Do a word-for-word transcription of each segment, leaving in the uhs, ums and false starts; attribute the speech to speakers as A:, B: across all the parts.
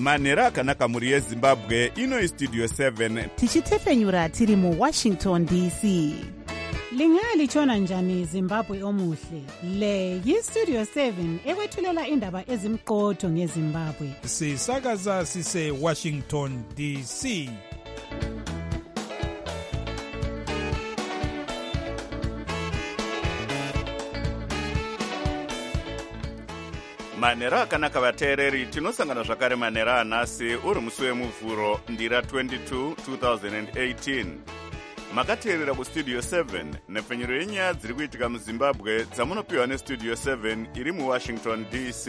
A: manhero akanaka mhuri yezimbabwe. Ino istudio seven
B: tichitefenyura tiri muwashington D C.
C: Lingalitshona njani Zimbabwe omuhle? Le yistudio seven ekwethulela indaba ezimqotho ngeZimbabwe.
D: Sisakaza sise Washington D C.
A: manhero akanaka vateereri, tinosangana zvakare manhero anhasi uri musi wemuvhuro ndira twenty-two two thousand eighteen. Makateerera kustudio seven nepfenyuro yenyaya dziri kuitika muzimbabwe dzamunopiwa nestudio seven iri muwashington D C.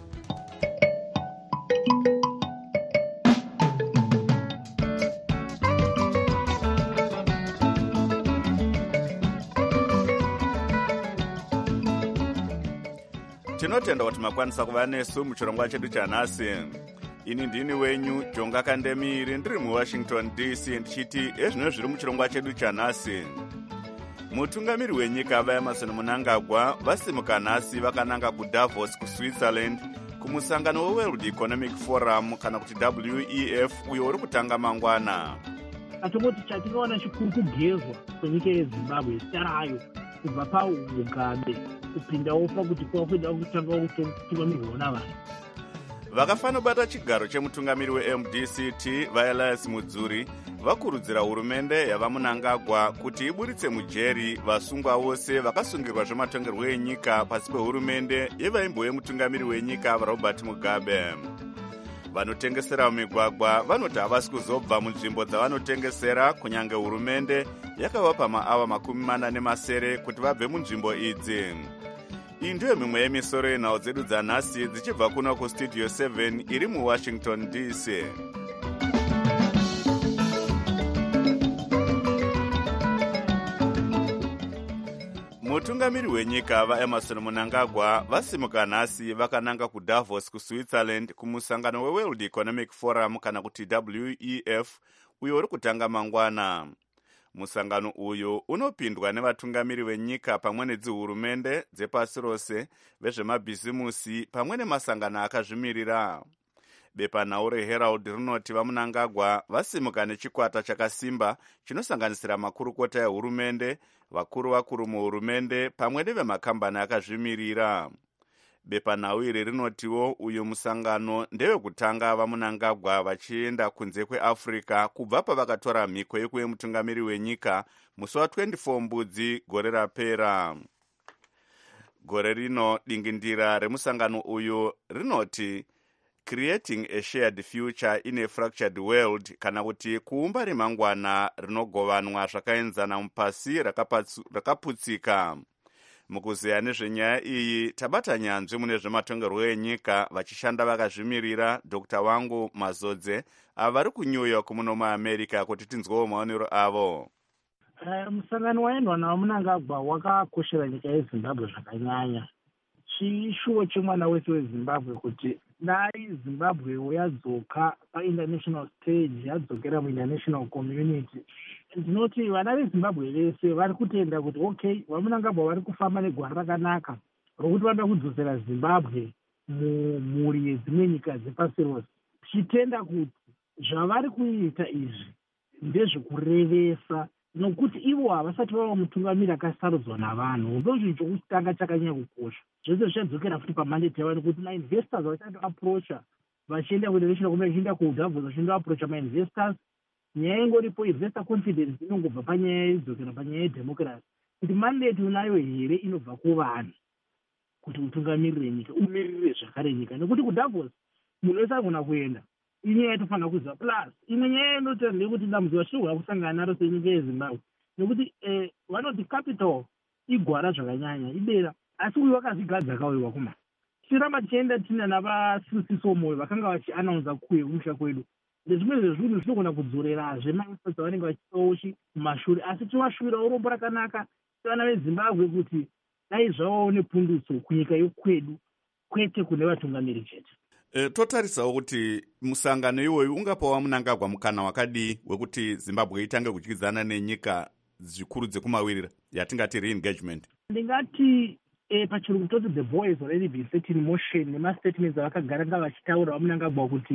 A: Tinotenda kuti makwanisa kuva nesu muchirongwa chedu chanhasi. Ini ndini wenyu Jonga Kandemiri ndiri muwashington D C ndichiti ezvino zviri muchirongwa chedu chanhasi. Mutungamiri wenyika vaEmerson Mnangagwa vasimuka nhasi vakananga kuDavos kuSwitzerland kumusangano weWorld Economic Forum kana kuti W E F uyo uri kutanga mangwana.
E: Atongoti chatinoona chikuru kugezwa kwenyika yeZimbabwe zita rayo kubva paugambe kupinda ofa kuti kwakuda kutanga kutungamirwa navanhu.
A: Vakafanobata chigaro chemutungamiri weM D C T vaElias Mudzuri vakurudzira hurumende yavaMnangagwa kuti iburitse mujeri vasungwa vose vakasungirwa zvematongerwo enyika pasi pehurumende yevaimbo yemutungamiri wenyika Robert Mugabe. Vanotengesera mumigwagwa vanoti havasi kuzobva munzvimbo dzavanotengesera kunyange hurumende yakavapa maava makumi mana nemasere kuti vabve munzvimbo idzi. Iyi ndiyo mimwe yemisoro yenhau dzedu dzanhasi dzichibva kuno kustudio seven iri muwashington D C. Mutungamiri wenyika vaEmerson Mnangagwa vasimuka nhasi vakananga kuDavos kuSwitzerland kumusangano weWorld Economic Forum kana kuti W E F uyo uri kutanga mangwana. Musangano uyu unopindwa nevatungamiri venyika pamwe nedzihurumende dzepasi rose, vezvemabhizimusi pamwe nemasangano akazvimirira. Bepanhau reHerald rinoti vaMnangagwa vasimuka nechikwata chakasimba chinosanganisira makurukota ehurumende, vakuru vakuru muhurumende pamwe nevemakambani akazvimirira. Bepanhau iri rinotiwo uyu musangano ndewekutanga vaMnangagwa vachienda kunze kweAfrica kubva pavakatora mhiko yekuve mutungamiri wenyika musi wa24 mbudzi gore rapera. Gore rino dingindira remusangano uyu rinoti Creating a Shared Future in a Fractured World kana kuti kuumba remangwana rinogovanwa zvakaenzana mupasi rakaputsika. Mukuzeya nezvenyaya iyi tabata nyanzvi mune zvematongerwo enyika vachishanda vakazvimirira Doctor Wangu Mazodze avari kuNew York muno muAmerica kuti tinzwewo maonero avo.
E: Uh, musangano waendwa naMnangagwa wakakoshera nyika yeZimbabwe zvakanyanya. Chishuwo chemwana wese weZimbabwe kuti dai Zimbabwe yadzoka painternational stage, yadzokera muinternational community. Ndinoti vana veZimbabwe vese vari kutenda kuti okay, vaMnangagwa vari kufamba negwara rakanaka rokuti vanoda kudzosera Zimbabwe mumhuri yedzimwe nyika dzepasi rose. Tichitenda kuti zvavari kuita izvi ndezvekurevesa nokuti ivo havasati vava mutungamiri akasarudzwa navanhu. Ndozvinhu chokutanga chakanyanya kukosha. Zvose zvichadzokera futi pamandate yavo nekuti mainvestors vachatoaprocha vachienda kuinternational community, vachienda kuDavos vachienda aprocha mainvestors. Nyaya ingoripo investor confidence inongobva panyaya idzokera panyaya yedemocracy kuti mandate unayo here inobva kuvanhu kuti utungamirire nyika, umirire zvakare nyika, nekuti kuDavos munhu wese agona kuenda. Inyaya yatofanira kuziva plus imwe nyaya inotaura kuti dambudziko vachigona kusangana naro senyika yeZimbabwe nekuti eh, vanoti capital igwara zvakanyanya idera, asi uyu wakazvigadza kauyiwa kuma. Tiramba tichienda tina navasisiso moyo vakanga vachianaunza kuye kumusha kwedu. Ndezvimwe zvezvinhu zvinogona kudzorerazve maefforts vanenge vachisaoshi mumashure, asi tivashuvira urombo rakanaka sevana veZimbabwe kuti dai zvavawo nepundutso kunyika yokwedu kwete kune vatungamiri chete.
A: E, totarisawo kuti musangano iwoyu ungapawo Mnangagwa mukana wakadii wekuti Zimbabwe itange kudyidzana nenyika zvikuru dzekumawirira yatingati re-engagement?
E: Ndingati eh, pachirungu toti the boys already been set in motion nemastatements avakagara nga vachitaura vaMnangagwa kuti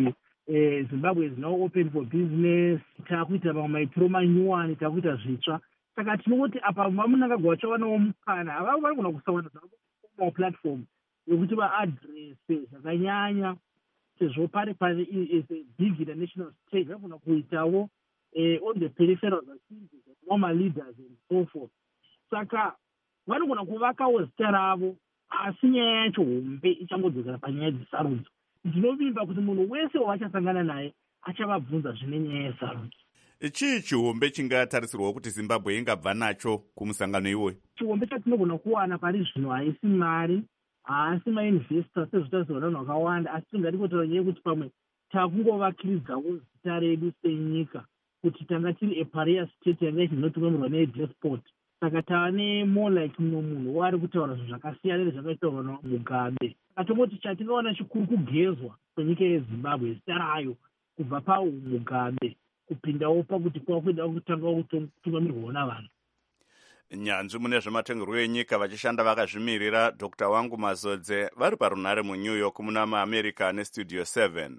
E: eh, Zimbabwe is now open for business, takuita mamwe maitiro manyuwani, takuita zvitsva. Saka tinoti apa vamunangagwa vachawanawo mukana, avavo vari kuna kusawana zvavo platform yekuti vaadrese zvakanyanya sezvo pari pari is a big international stage, vari kuna kuitawo eh, on the peripherals vachinzi normal leaders and so forth. Saka vanogona kuvakawo zita ravo, asi nyaya yacho hombe ichangodzokera panyaya dzesarudzo. Ndinovimba kuti munhu wese wavachasangana naye achavabvunza zvine nyaya yesarudzo.
A: Chii chihombe chingatarisirwa kuti Zimbabwe ingabva nacho kumusangano iwoyo? Chihombe
E: chatinogona kuwana pari zvino haisi mari, haasi mainvesta sezvitarisirwa navanhu vakawanda, asi tingaringotaura nyaya yekuti pamwe takungovakiridzawo zita redu senyika kuti tanga tiri eparia state yanga ichinotungamirwa nedespot. Saka tava nemore like mumwe munhu wari kutaura zvinhu zvakasiyana nezvakaitaurwa naMugabe. Saka tongoti chatingaona chikuru kugezwa kwenyika yeZimbabwe zita rayo kubva paMugabe kupindawo pakuti kwakuenda kutanga kutungamirwawo navanhu.
A: Nyanzvi mune zvematongerwo enyika vachishanda vakazvimirira Doctor Wangu Mazodze vari parunhare muNew York muna maAmerica neStudio seven.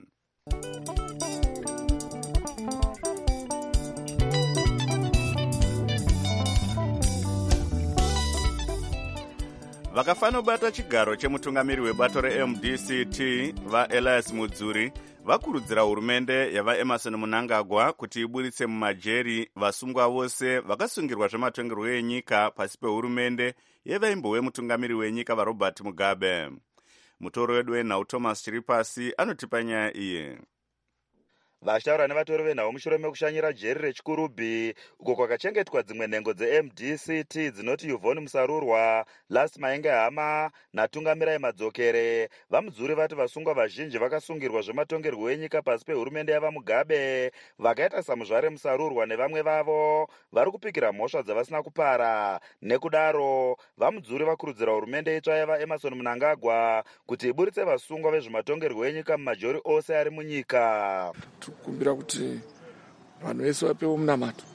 A: Vakafanobata chigaro chemutungamiri webato reM D C T vaElias Mudzuri vakurudzira hurumende yavaEmerson Mnangagwa kuti iburitse mumajeri vasungwa vose vakasungirwa zvematongerwo enyika pasi pehurumende yevaimbo wemutungamiri wenyika vaRobert Mugabe. Mutoro wedu wenhau Thomas Chiripasi anotipa nyaya iyi.
F: Vashtaura nevatori venhau mushure mekushanyira jeri rechikurubi uko kwakachengetwa dzimwe nhengo dzeM D C T dzinoti Yvonne Musarurwa, Las Maenge Hama naTungamirai Madzokere. Vamudzuri vati vasungwa vazhinji vakasungirwa zvematongerwo enyika pasi pehurumende yavaMugabe, vakaita saMuzvare Musarurwa nevamwe vavo vari kupikira mhosva dzavasina kupara. Nekudaro vamudzuri vakurudzira hurumende itsva yavaEmerson Mnangagwa kuti iburitse vasungwa vezvematongerwo enyika mumajori ose ari munyika.
G: Kumbira kuti vanhu vese vapewo munamato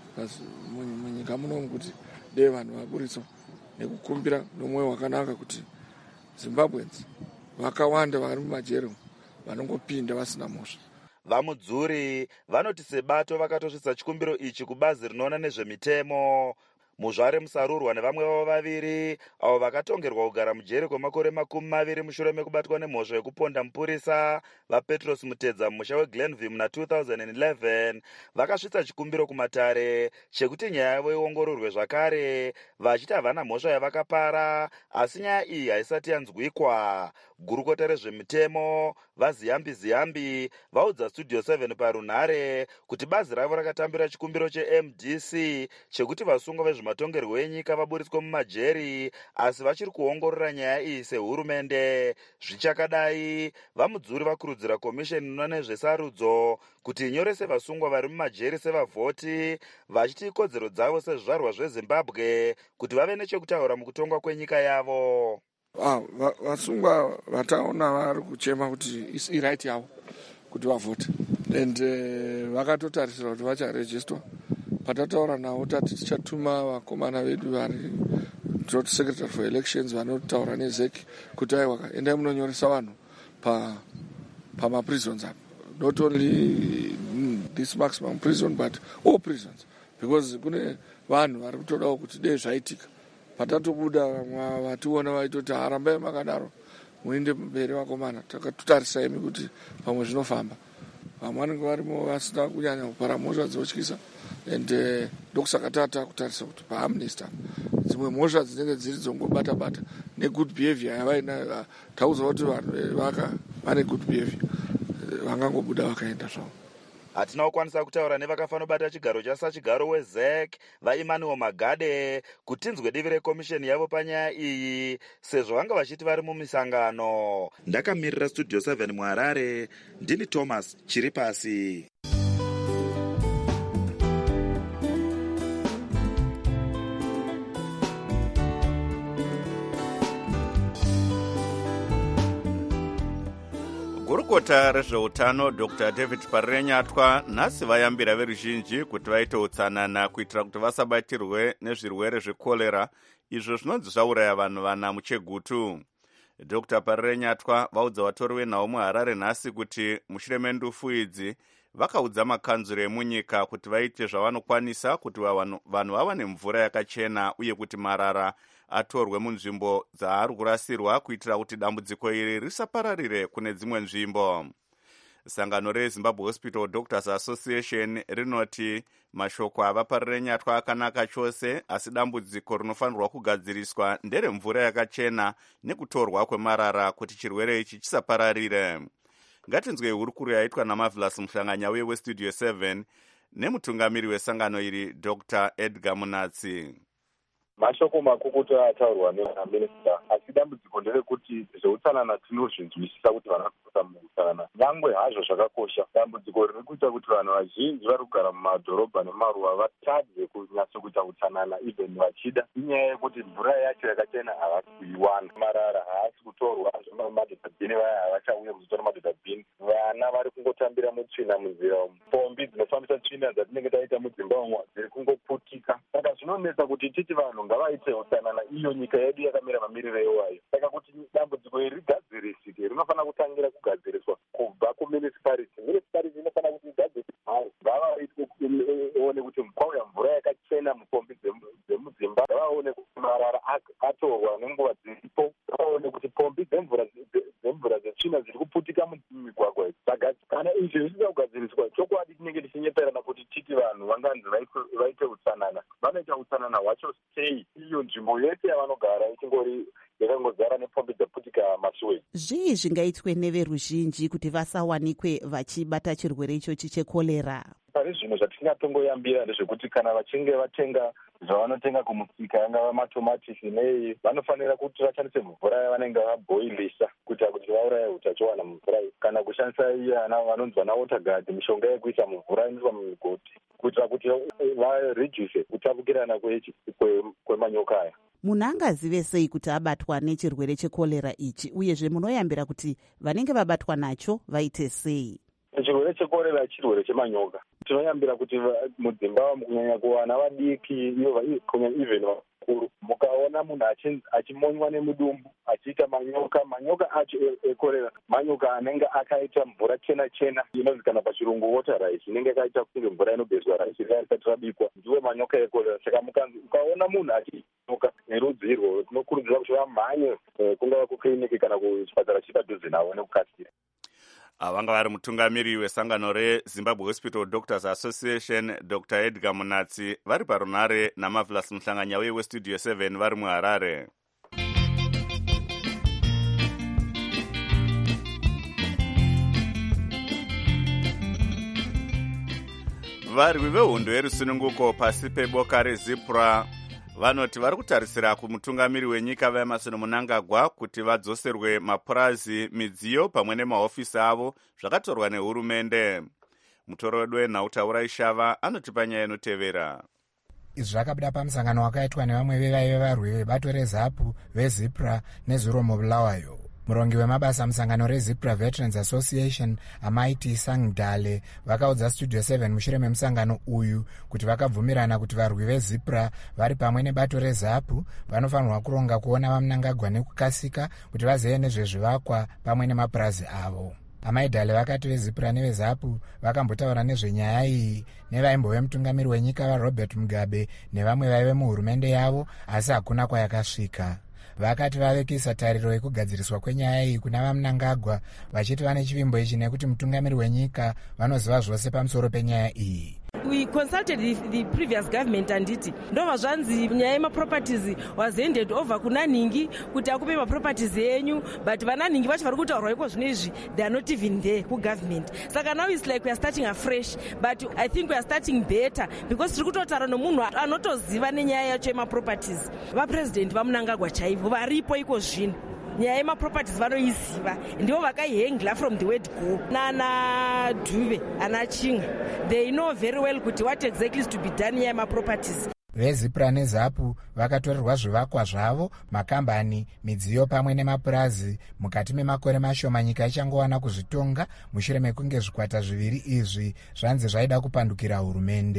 G: munyika munomu kuti dei vanhu vaburiswa, nekukumbira nomwoyo wakanaka kuti Zimbabweans vakawanda vari mumajeri vanongopinda vasina mhosva.
F: Vamudzuri vanoti sebato vakatosvitsa chikumbiro ichi kubazi rinoona nezvemitemo. Muzvare Musarurwa nevamwe vavo vaviri avo vakatongerwa kugara mujeri kwemakore makumi maviri mushure mekubatwa nemhosva yekuponda mupurisa vaPetros Mutedza mumusha weGlenview muna two thousand eleven vakasvitsa chikumbiro kumatare chekuti nyaya yavo iongororwe zvakare, vachiti havana mhosva yavakapara, asi nyaya iyi haisati yanzwikwa. Gurukota rezvemitemo vaZiyambi Ziyambi vaudza Studio seven parunhare kuti bazi ravo rakatambira chikumbiro cheM D C chekuti vasungwa vezvematongerwo enyika vaburiswe mumajeri, asi vachiri kuongorora nyaya iyi sehurumende. Zvichakadai, vamudzuri vakurudzira komisheni inoona nezvesarudzo kuti inyorese vasungwa vari mumajeri sevavhoti, vachiti ikodzero dzavo sezvizvarwa zveZimbabwe kuti vave nechekutaura mukutongwa kwenyika yavo.
G: Ah, vasungwa vataona vari kuchema kuti iright yavo kuti vavhote, and uh, vakatotarisira kuti vacharejistwa. Patataura navo tati tichatuma vakomana vedu vari Joint Secretary for Elections vanotaura neZEC kuti aiwa endai munonyoresa vanhu pa pamaprisons apa, not only mm, this maximum prison but all prisons, because kune vanhu vari kutodawo kuti dei zvaitika patatobuda vationa vaitoti harambai makadaro muinde mberi vakomana, takatotarisa imi kuti pamwe zvinofamba. Vamwe vanenge varimo vasina kunyanya kupara mhosva dzinotyisa, and uh, ndokusaka tata kutarisa kuti paamnesty dzimwe mhosva dzinenge dziri dzongobata bata negood behavior yavaina, taudzwa kuti vanhu vaka vane good behavior vangangobuda vakaenda zvavo.
F: Hatina kukwanisa kutaura nevakafanobata chigaro chasachigaro weZEC vaEmmanuel Magade kuti tinzwe divi rekomisheni yavo panyaya iyi sezvo vanga vachiti vari mumisangano. Ndakamirira Studio seven muHarare, ndini Thomas Chiripasi.
A: Gurukota rezveutano Doctor David Parenyatwa nhasi vayambira veruzhinji kuti vaite utsanana kuitira kuti vasabatirwe nezvirwere zvekorera izvo zvinonzi zvauraya vanhu vana muchegutu. Dr Parire Nyatwa vaudza vatori venhau muHarare nhasi kuti mushure mendufu idzi vakaudza makanzuro emunyika kuti vaite zvavanokwanisa kuti vanhu vawane mvura yakachena uye kuti marara atorwe munzvimbo dzaari kurasirwa kuitira kuti dambudziko iri risapararire kune dzimwe nzvimbo. Sangano reZimbabwe Hospital Doctors Association rinoti mashoko avaParire Nyatwa akanaka chose, asi dambudziko rinofanirwa kugadziriswa nderemvura yakachena nekutorwa kwemarara kuti chirwere ichi chisapararire. Ngatinzwe hurukuru yaitwa naMarvelous Muhlanganyauye weStudio seven nemutungamiri wesangano iri Dr Edgar Munatsi.
H: Mashoko makukutu ataurwa neminista, asi dambudziko nderekuti zveutsanana tinozvinzwisisa kuti vana kuita muutsanana. Nyangwe hazvo zvakakosha, dambudziko riri kuita kuti vanhu vazhinji vari kugara mumadhorobha nemaruwa vatadze kunyatso kuita utsanana even vachida. Inyaya yekuti mvura yacho yakachena havasi kuiwana. Marara haasi kutorwa zvemadhodhabhini, vaya havachauye kuzotora madhodhabhini. Vana vari kungotambira mutsvina munzira umu. Pombi dzinofambisa tsvina dzatinenge taita mudzimba umo dziri kungoputika. Saka zvinonetsa kuti titi vanhu ngavaite utsanana, iyo nyika yedu yakamira mamiriro ewayo. Saka kuti dambudziko iri rigadzirisike rinofanira kutangira kugadziriswa kubva kumunicipality. Municipality inofanira kuti igadzirise hayo, ngavaone kuti kwauya mvura yakachena mupombi dzemudzimba, ngavaone kuti marara atorwa nenguva dziripo, ngavaone kuti pombi dzemvura dzemvura dzetsvina dziri kuputika mumigwagwa idzi. Saka kana izvi zvisina kugadziriswa, chokwadi tinenge tichinyeperana kuti titi vanhu vanganzi vaite utsanana. Vanoita utsanana hwacho sei iyo nzvimbo yese yavanogara ichingori yakangodzara nepombi dzaputika masuwe.
B: Zvii zvingaitwe neveruzhinji kuti vasawanikwe vachibata chirwere ichochi chekorera?
H: Pari zvino zvatingatongoyambira ndezvekuti kana vachinge vatenga zvavanotenga kumusika, yangava matomatisi nei, vanofanira kuti vashandise mvura yavanenge vabhoilisa kuitira kuti vauraye utachiwana mumvura iyi, kana kushandisa iya vanonzi vana waterguard, mishonga yekuisa mumvura inoiswa mumigoti kuitira kuti vareduce kutapukirana kwemanyoka aya.
B: Munhu angazive sei kuti abatwa nechirwere chekorera ichi, uyezve munoyambira kuti vanenge vabatwa nacho vaite sei?
H: Chirwere chekorera chirwere chemanyoka. Tinoyambira kuti mudzimba kunyanya kuvana vadiki, even vakuru, mukaona munhu achimonywa nemudumbu achiita manyoka, manyoka acho ekorera, manyoka anenge akaita mvura chena chena inozikanwa pachirungu water rice, inenge akaita kunge mvura inobezwa rice risati rabikwa, ndiwo manyoka ekorera. Saka mukaona munhu achinoka nerudzi irwo, tinokurudzira kuti vamhanye kungava kukiriniki kana kuchipatara chiri padhuze navo nekukasira.
A: Vanga vari mutungamiri wesangano reZimbabwe Hospital Doctors Association Dr Edgar Munatsi vari parunare naMarvelous Muhlanganyauye weStudio seven vari muHarare. Varwi vehondo yerusununguko pasi peboka rezipra vanoti vari kutarisira kumutungamiri wenyika vaEmerson Mnangagwa kuti vadzoserwe mapurazi, midziyo pamwe nemahofisi avo zvakatorwa nehurumende. Mutoro wedu wenhau Ishava anotipa nyaya inotevera.
I: Izvi zvakabuda pamusangano wakaitwa nevamwe vevaive varwi vebato reZAPU, veZIPRA neZuromo Bulawayo. Murongi wemabasa musangano reZIPRA Veterans Association Amaiti Sangdale vakaudza Studio seven mushure memusangano uyu kuti vakabvumirana kuti varwi veZIPRA vari pamwe nebato reZAPU vanofanirwa kuronga kuona vaMnangagwa nekukasika kuti vazive nezvezvivakwa pamwe nemapurazi avo. Amaidhale vakati veZIPRA neveZAPU vakambotaura nezvenyaya iyi nevaimbove mutungamiri wenyika vaRobert Mugabe nevamwe vaive muhurumende yavo, asi hakuna kwayakasvika. Vakati vavekisa tariro yekugadziriswa kwenyaya iyi kuna vaMnangagwa, vachiti vane chivimbo ichi nekuti mutungamiri wenyika vanoziva zvose pamusoro penyaya iyi.
J: We consulted the, the previous government and it ndova zvanzi nyaya yemaproperties was handed over kuna Ningi kuti akupe maproperties enyu, but vana Ningi vacho vari kutaurwa iko zvino izvi they are not even there ku government. Saka now it's like we are starting afresh, but I think we are starting better because tiri kutotaura nomunhu anotoziva nenyaya yacho yemaproperties. Vapresident vaMnangagwa chaivo varipo iko zvino, nyaya yemaproperties vanoiziva, ndivo vakaihengla from the word go. Nana Dube ana Chinga, they know very well kuti what exactly is to be done nyaya yemaproperties.
I: VeZIPRA neZAPU vakatorerwa zvivakwa zvavo, makambani, midziyo pamwe nemapurazi mukati memakore mashoma nyika ichangowana kuzvitonga mushure mekunge zvikwata zviviri izvi zvanzi zvaida kupandukira hurumende.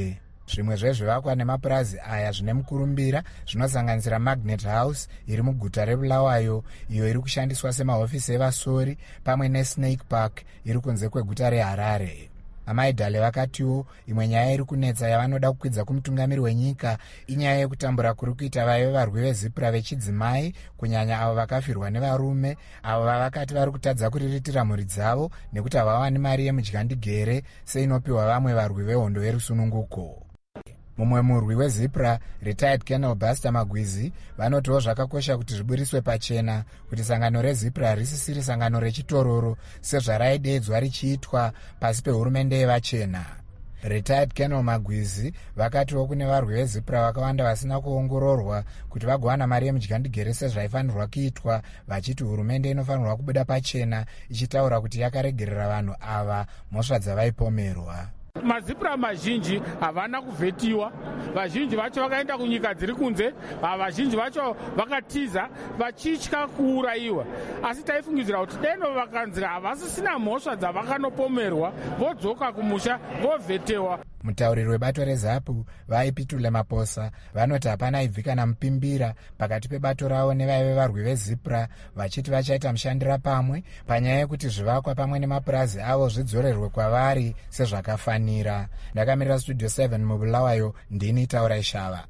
I: Zvimwe zvezvivakwa nemapurazi aya zvine mukurumbira zvinosanganisira Magnet House iri muguta reBulawayo, iyo iri kushandiswa semahofisi evasori, pamwe neSnake Park iri kunze kweguta reHarare. Amaidhale vakatiwo imwe nyaya iri kunetsa yavanoda kukwidza kumutungamiri wenyika inyaya yekutambura kuri kuita vaive varwi vezipura vechidzimai, kunyanya avo vakafirwa nevarume, avo vavakati vari kutadza kuriritira mhuri dzavo nekuti havawani mari yemudyandigere seinopiwa vamwe varwi vehondo yerusununguko. Mumwe murwi wezipura, retired Colonel Buster Magwizi, vanotiwo zvakakosha kuti zviburiswe pachena kuti sangano rezipura risisiri sangano rechitororo sezvaraidedzwa richiitwa pasi pehurumende yevachena. Retired Colonel Magwizi vakatiwo kune varwi vezipura vakawanda vasina kuongororwa kuti vagowana mari yemudyandigere sezvaifanirwa kuitwa, vachiti hurumende inofanirwa kubuda pachena ichitaura kuti yakaregerera vanhu ava mhosva dzavaipomerwa.
K: Mazipura mazhinji havana kuvhetiwa, vazhinji vacho vakaenda kunyika dziri kunze, vazhinji vacho vakatiza vachitya kuurayiwa. Asi taifungidzira kuti deno vakanzi havasisina mhosva dzavakanopomerwa vodzoka kumusha vovhetewa.
I: Mutauriri webato reZAPU vaipitule Maposa vanoti hapana ibvi kana mupimbira pakati pebato ravo nevaive varwi vezipura, vachiti vachaita mushandira pamwe panyaya yekuti zvivakwa pamwe nemapurazi avo zvidzorerwe kwavari sezvakafanira. Ndakamirira Studio seven muBulawayo, ndini Taurai Shava.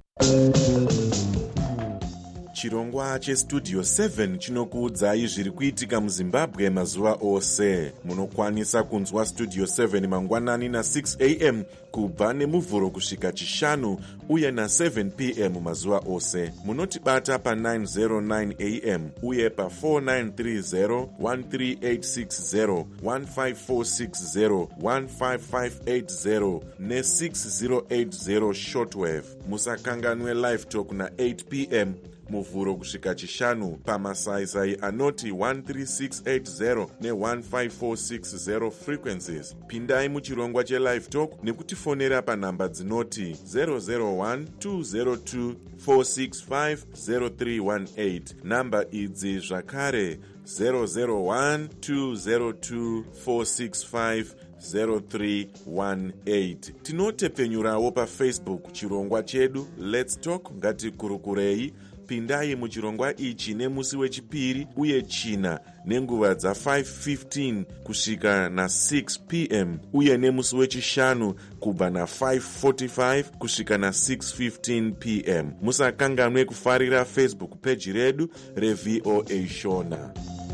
L: Chirongwa chestudio seven chinokuudzai zviri kuitika muZimbabwe mazuva ose. Munokwanisa kunzwa Studio seven mangwanani na six a m kubva nemuvhuro kusvika chishanu uye na seven p m mazuva ose. Munotibata pa nine oh nine a m uye pa four nine three zero, one three eight six zero, one five four six zero, one five five eight zero ne six zero eight zero shortwave. Musakanganwe live talk na eight p m muvhuro kusvika chishanu pamasaisai anoti one three six eight zero ne one five four six zero frequencies. Pindai muchirongwa chelive talk nekutifonera panhamba dzinoti zero zero one two zero two four six five zero three one eight. Namba idzi zvakare zero zero one two zero two four six five zero three one eight. Tinotepfenyurawo paFacebook chirongwa chedu Let's Talk ngatikurukurei. Pindai muchirongwa ichi nemusi wechipiri uye china nenguva dza five fifteen kusvika na six p m uye nemusi wechishanu kubva na five forty-five kusvika na six fifteen p m. Musakanganwe kufarira Facebook page redu reV O A Shona.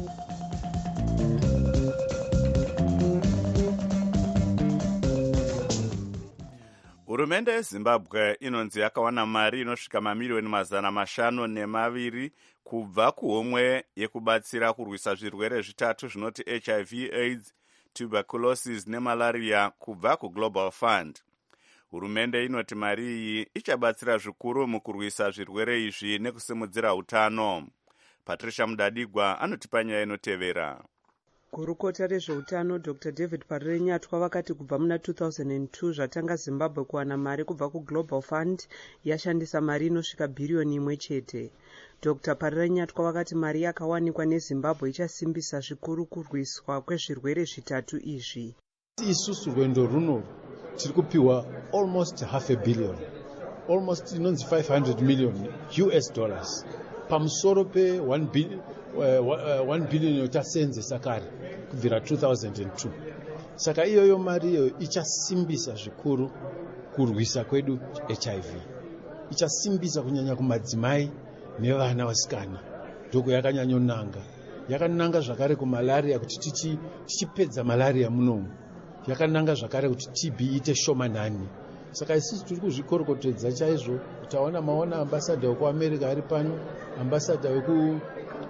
A: Hurumende yeZimbabwe inonzi yakawana mari inosvika mamiliyoni mazana mashanu nemaviri kubva kuhomwe yekubatsira kurwisa zvirwere zvitatu zvinoti H I V AIDS, tuberculosis nemalaria kubva kuGlobal Fund. Hurumende inoti mari iyi ichabatsira zvikuru mukurwisa zvirwere izvi nekusimudzira utano. Patricia Mudadigwa anotipa nyaya inotevera.
M: Gurukota rezveutano Doctor David Parirenyatwa vakati kubva muna two thousand two zvatanga Zimbabwe kuwana mari kubva kuGlobal Fund yashandisa mari inosvika bhiriyoni imwe chete. Doctor Parirenyatwa vakati mari yakawanikwa neZimbabwe ichasimbisa zvikuru kurwiswa kwezvirwere zvitatu izvi.
N: Isusu rwendo runo tiri kupiwa almost half a billion, almost inonzi five hundred million U S dollars pamusoro pe one billion uh, one billion yotasenzesa kare kubvira two thousand two. Saka iyoyo mari iyo ichasimbisa zvikuru kurwisa kwedu H I V, ichasimbisa kunyanya kumadzimai nevana vasikana, ndoko yakanyanyonanga. Yakananga zvakare kumalaria kuti tichi tichipedza malaria munomu, yakananga zvakare kuti T B ite shomanani. Saka isusu tiri kuzvikorokotedza chaizvo. Utaona maona ambassador weku America ari pano, ambassador weku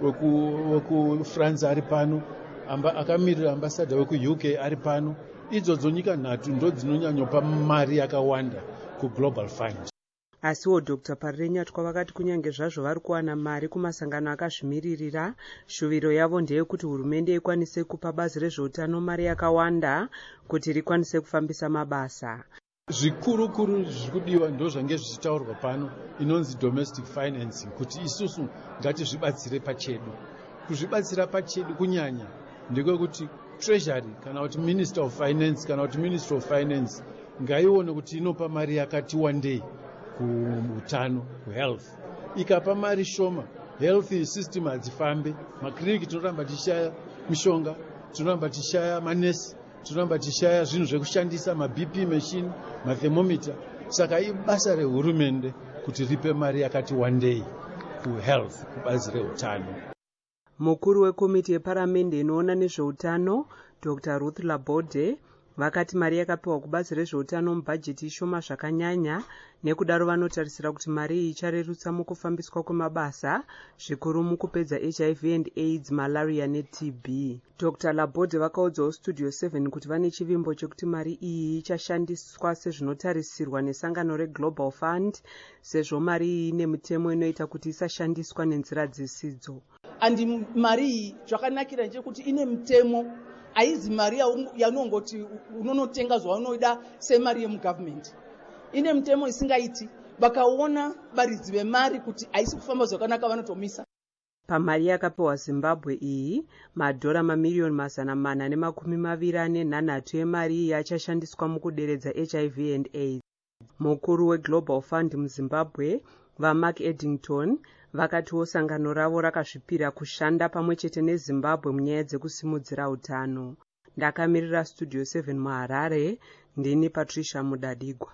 N: weku weku France ari pano, amba akamirira ambassador weku U K ari pano. Idzodzo nyika nhatu ndo dzinonyanyopa mari yakawanda ku Global Fund.
M: Asiwo Doctor Parirenyatwa vakati kunyange zvazvo vari kuwana mari kumasangano akazvimiririra, shuviro yavo ndeyekuti hurumende ikwanise kupa bazi rezveutano mari yakawanda kuti rikwanise kufambisa mabasa.
N: Zvikuru kuru zvirikudiwa ndo zvange zvichitaurwa pano inonzi domestic financing, kuti isusu ngatizvibatsire pachedu. Kuzvibatsira pachedu kunyanya ndiko kuti treasury kana kuti minister of finance kana kuti minister of finance ngaione kuti inopa mari yakati wandei kuutano kuhealth. Ikapa mari shoma, health system hadzifambe, makliniki tinoramba tichishaya mishonga, tinoramba tichishaya manesi, tinoramba tichishaya zvinhu zvekushandisa, mabp machine, mathermometer. Saka ibasa rehurumende kuti ripe mari yakati wandei kuhealth, kubazi reutano.
M: Mukuru wekomiti yeparamende inoona nezveutano Dr Ruth Laborde vakati mari yakapiwa kubazi rezveutano mubhajeti ishoma zvakanyanya, nekudaro vanotarisira kuti mari iyi icharerutsa mukufambiswa kwemabasa zvikuru mukupedza H I V and AIDS, malaria ne-T B. Dr Laborde vakaudzawo Studio seven kuti vane chivimbo chekuti mari iyi ichashandiswa sezvinotarisirwa nesangano reGlobal Fund, sezvo mari iyi ine mitemo inoita kuti isashandiswa nenzira dzisidzo.
O: Andi mari iyi zvakanakira ndechekuti ine mitemo, haizi mari yanongoti unonotenga zvaunoida semari yemugovernment. Ine mitemo isingaiti, vakaona varidzi vemari kuti haisi kufamba zvakanaka vanotomisa.
M: Pamari yakapiwa Zimbabwe iyi, madhora mamiliyoni mazana mana nemakumi maviri ane nhanhatu yemari iyi achashandiswa mukuderedza H I V and AIDS. Mukuru weGlobal Fund muZimbabwe, vaMark Eddington, vakatiwo sangano ravo rakazvipira kushanda pamwe chete neZimbabwe munyaya dzekusimudzira utano. Ndakamirira Studio seven muHarare, ndini Patricia Mudadigwa.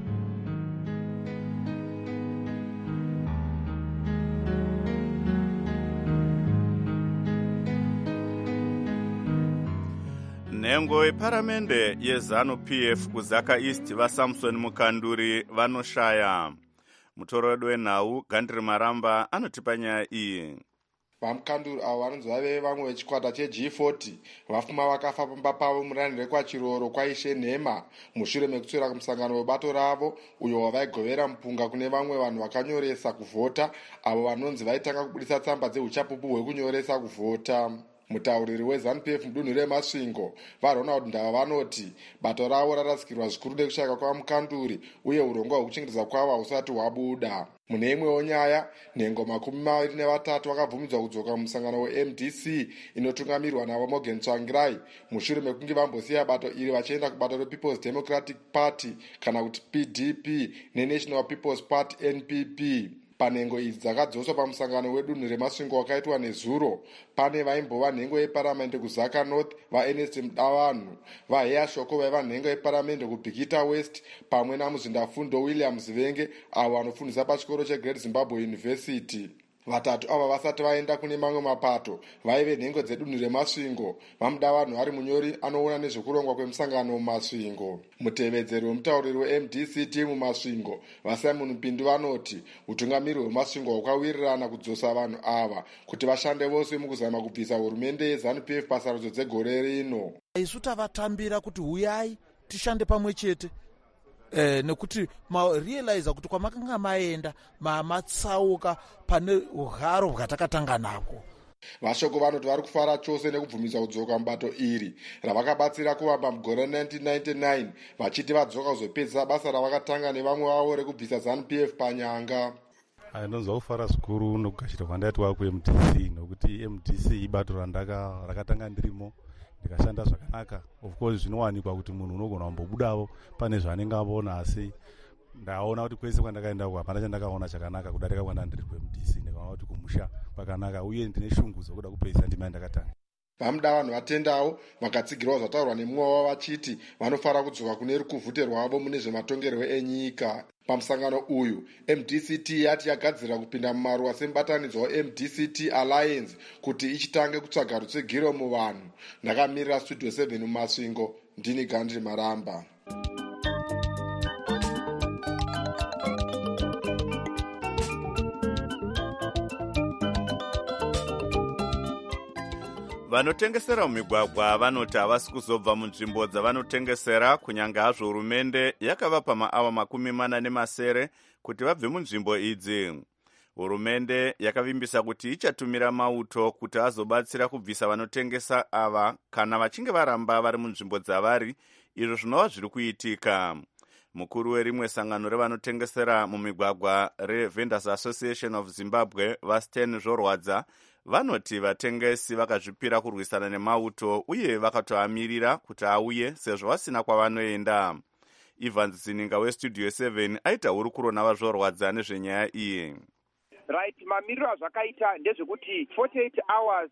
A: Nhengo yeparamende yeZanu-P F kuzaka East vaSamson Mukanduri vanoshaya. Mutorodi wenhau Gandri Maramba anotipa nyaya iyi.
G: vamukanduri avo vanonzi vave vamwe vechikwata cheG forty vapfuma vakafa pamba pavo murani rekwachiroro kwaishe nhema mushure mekuswera kumusangano webato ravo uyo wavaigovera mupunga kune vamwe vanhu vakanyoresa kuvhota, avo vanonzi vaitanga kubudisa tsamba dzeuchapupu hwekunyoresa kuvhota. Mutauriri weZanu-P F mudunhu remasvingo vaRonald Ndava vanoti bato ravo rarasikirwa zvikuru nekushayika kwavamukanduri uye urongwa hwekuchengetedza kwavo hausati hwabuda. Mune imwewo nyaya, nhengo makumi maviri nevatatu vakabvumidzwa kudzoka mumusangano weM D C inotungamirwa navo Morgan Tsvangirai mushure mekunge vambosiya bato iri vachienda kubato rePeople's Democratic Party kana kuti P D P neNational People's Party N P P. Panhengo idzi dzakadzoswa pamusangano wedunhu remasvingo wakaitwa nezuro, pane vaimbova nhengo yeparamende kuZaka North vaErnest Mudavanhu, vaHeya Shoko vaiva nhengo yeparamende kuBhikita West, pamwe namuzindafundo William Zivenge avo vanofundisa pachikoro cheGreat Zimbabwe University. Vatatu ava vasati vaenda kune mamwe mapato vaive nhengo dzedunhu remasvingo, vaMudavanhu vari munyori anoona nezvekurongwa kwemusangano mumasvingo. Mutevedzeri wemutauriri weM D C T mumasvingo vaSimon Mpindu vanoti utungamiri hwemasvingo hwakawirirana kudzosa vanhu ava kuti vashande vose mukuzama kubvisa hurumende yeZanu-P F pasarudzo dzegore rino.
D: Isu tavatambira kuti huyai tishande pamwe chete. Eh, nekuti marealize kuti kwamakanga maenda mamatsauka pane ugaro hwatakatanga nako.
G: Vashoko vanoti vari kufara chose nekubvumisa kudzoka mubato iri ravakabatsira kuvamba mugore nineteen ninety-nine vachiti vadzoka kuzopedzisa basa ravakatanga nevamwe vavo rekubvisa Zanu-P F panyanga.
P: Ndinonzwa kufara zvikuru nokugashira kwandaitwa kuM D C nokuti M D C ibato randaka rakatanga ndirimo ndikashanda zvakanaka. Of course zvinowanikwa kuti munhu unogona kumbobudawo pane zvaanenge aona, asi ndaona kuti kwese kwandakaenda kwa hapana chandakaona chakanaka kudarika kwanda ndiri kuM D C. Ndikaona kuti kumusha kwakanaka uye ndine shungu dzokuda kupedzisa ndima yandakatanga.
G: Vamuda vanhu vatendawo vakatsigirwa zvataurwa nemumwe wavo vachiti vanofara kudzoka kune rukuvhute rwavo mune zvematongerwo enyika. Pamusangano uyu M D C T yati yagadzira kupinda mumaruwa semubatanidzwa weM D C T Alliance kuti ichitange kutsvaga rutsigiro muvanhu. Ndakamirira Studio seven mumasvingo, ndini Gandri Maramba.
A: Vanotengesera mumigwagwa vanoti havasi kuzobva munzvimbo dzavanotengesera kunyange hazvo hurumende yakavapa maawa makumi mana nemasere kuti vabve munzvimbo idzi. Hurumende yakavimbisa kuti ichatumira mauto kuti azobatsira kubvisa vanotengesa ava kana vachinge varamba vari munzvimbo dzavari, izvo zvinova zviri kuitika. Mukuru werimwe sangano revanotengesera mumigwagwa reVendors Association of Zimbabwe vaStan Zvorwadza vanoti vatengesi vakazvipira kurwisana nemauto uye vakatoamirira kuti auye sezvo vasina kwavanoenda. Evans Zininga westudio seven aita hurukuro navazvorwadza nezvenyaya iyi.
Q: Right, mamiriro azvakaita ndezvekuti forty-eight hours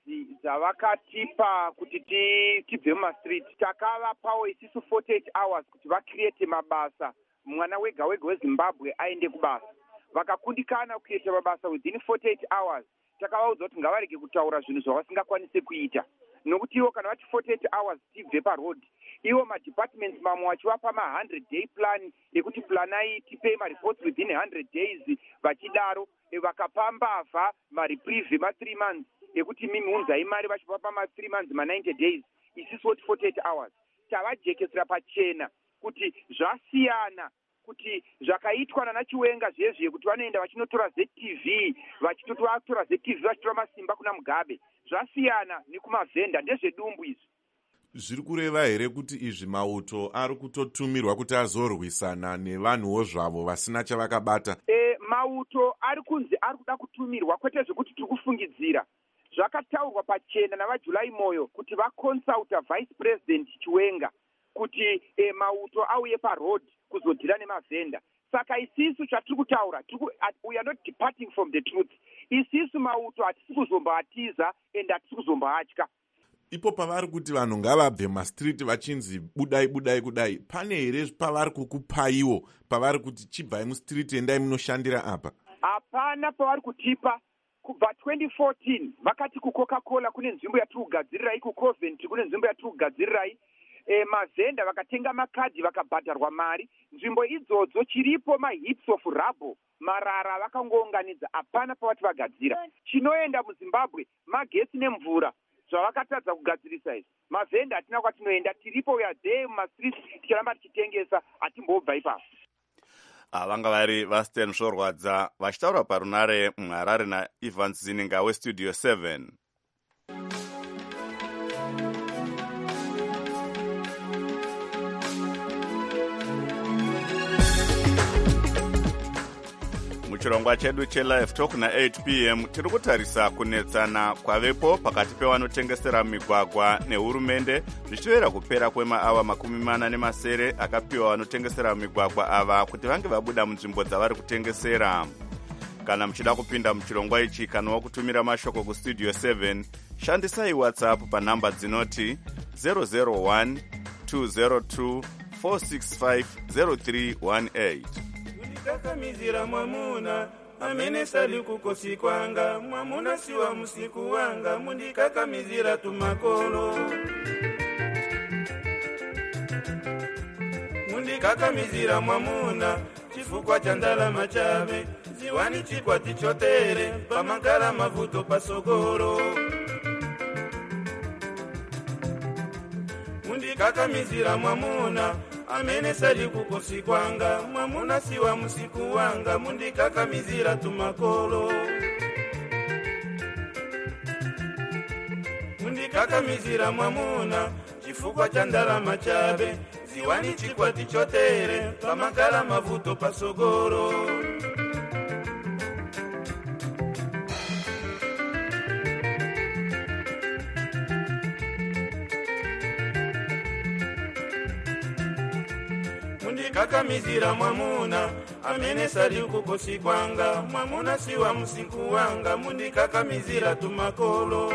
Q: dzavakatipa kuti tibve mumastreet takavapawo isisu forty-eight hours kuti vacreate mabasa, mwana wega wega weZimbabwe aende kubasa. Vakakundikana kuita mabasa within forty-eight hours, takavaudza kuti ngavarege kutaura zvinhu zvavasingakwanisi kuita, nokuti ivo kana vati forty-eight hours tibve paroad, ivo madepartments mamwe vachivapa ma one hundred day plan ekuti planai tipei mareports within one hundred days, vachidaro vakapa mbavha mareprieve ma three months ekuti mimi unzai mari vachivapa ma three months ma ninety days, isisi woti forty-eight hours. Tavajekesera pachena kuti zvasiyana kuti zvakaitwa nana Chiwenga zvezve kuti vanoenda vachinotora Z T V vachitotora Z T V vachitora masimba kuna Mugabe, zvasiyana nekumavhenda, ndezvedumbu izvi.
L: Zviri kureva here kuti izvi mauto ari kutotumirwa kuti azorwisana nevanhuwo zvavo vasina chavakabata?
Q: E, mauto ari kunzi ari kuda kutumirwa, kwete zvekuti tiri kufungidzira. Zvakataurwa pachena navaJulai Moyo kuti vaconsulta vice president Chiwenga kuti e, mauto auye paroad kuzodhira nemavhenda. Saka isisu chatiri kutaura, we are not departing from the truth. Isisu mauto hatisi kuzombaatiza ende hatisi kuzombaatya.
L: Ipo pavari kuti vanhu ngavabve mastreet vachinzi budai budai kudai, pane here pavari kukupaiwo pavari kuti chibvai mustreet endai munoshandira apa?
Q: Hapana pavari kutipa. Kubva twenty fourteen vakati kuCoca-Cola kune nzvimbo yatiri kugadzirirai, kuCoventry kune nzvimbo yatiri kugadzirirai, e, mavhenda vakatenga makadhi vakabhadharwa mari. Nzvimbo idzodzo chiripo mahips of rubble, marara vakangounganidza, hapana pavati vagadzira. Chinoenda muZimbabwe magetsi nemvura zvavakatadza kugadzirisa izvi. Mavhenda hatina kwatinoenda, tiripo we are there mumastreet tichiramba tichitengesa, hatimbobva ipapo.
A: Vanga vari vaStan Zvorwadza vachitaura parunare muHarare naEvans Zininga westudio seven. Muchirongwa chedu chelive talk na eight p m tiri kutarisa kunetsana kwavepo pakati pevanotengesera migwagwa nehurumende zvichivera kupera kwemaawa makumi mana nemasere akapiwa vanotengesera migwagwa ava kuti vange vabuda munzvimbo dzavari kutengesera. Kana muchida kupinda muchirongwa ichi kana wakutumira mashoko kustudio seven, shandisai WhatsApp panhamba dzinoti zero zero one two zero two four six five zero three one eight.
R: Kakamizira mwamuna amene sali kukosi kwanga, mwamuna siwa musiku wanga, mundikakamizira tumakolo. Mundikakamizira mwamuna chifukwa cha ndalama chabe, ziwani chikwati chotere pamakala mavuto pasogoro. Mundikakamizira mwamuna amene sali kukosi kwanga, mwamuna siwa musiku wanga, mundikakamizira tumakolo. Mundikakamizira mwamuna chifukwa cha ndalama chabe, ziwani chikwati chotere pamakala mavuto pasogoro. Mundikakamizira mwamuna amene sali kukosi kwanga, mwamuna siwa musiku wanga, mundikakamizira tumakolo.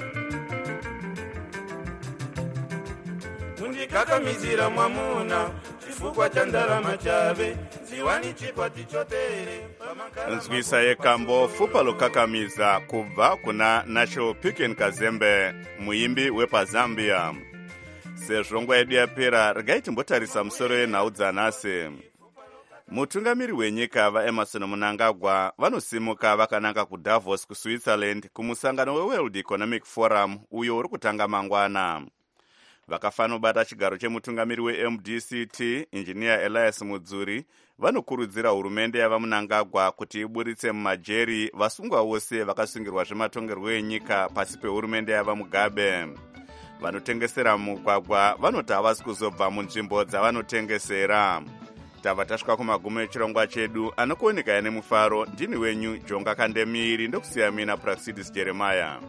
R: Mundikakamizira mwamuna chifukwa cha ndalama chabe, ziwani chikwati chotere pamakala.
A: Nzwisa yekambo fupa lokakamiza kubva kuna Nacho Picken Kazembe, muimbi wepaZambia. Sezvo nguva yedu yapera, regai timbotarisa musoro yenhau dzanhasi. Mutungamiri wenyika vaEmmerson Mnangagwa vanosimuka vakananga kuDavos kuSwitzerland kumusangano weWorld Economic Forum uyo uri kutanga mangwana. Vakafanobata chigaro chemutungamiri weM D C T, Engineer Elias Mudzuri, vanokurudzira hurumende yava Mnangagwa kuti iburitse mumajeri vasungwa vose vakasungirwa zvematongerwo enyika pasi pehurumende yava Mugabe. Vanotengesera mugwagwa vanoti havasi kuzobva munzvimbo dzavanotengesera. Tava tasvika kumagumo echirongwa chedu, anokuoneka nemufaro. Ndini wenyu Jonga Kandemiri, ndokusiya mina Praxidis Jeremiah.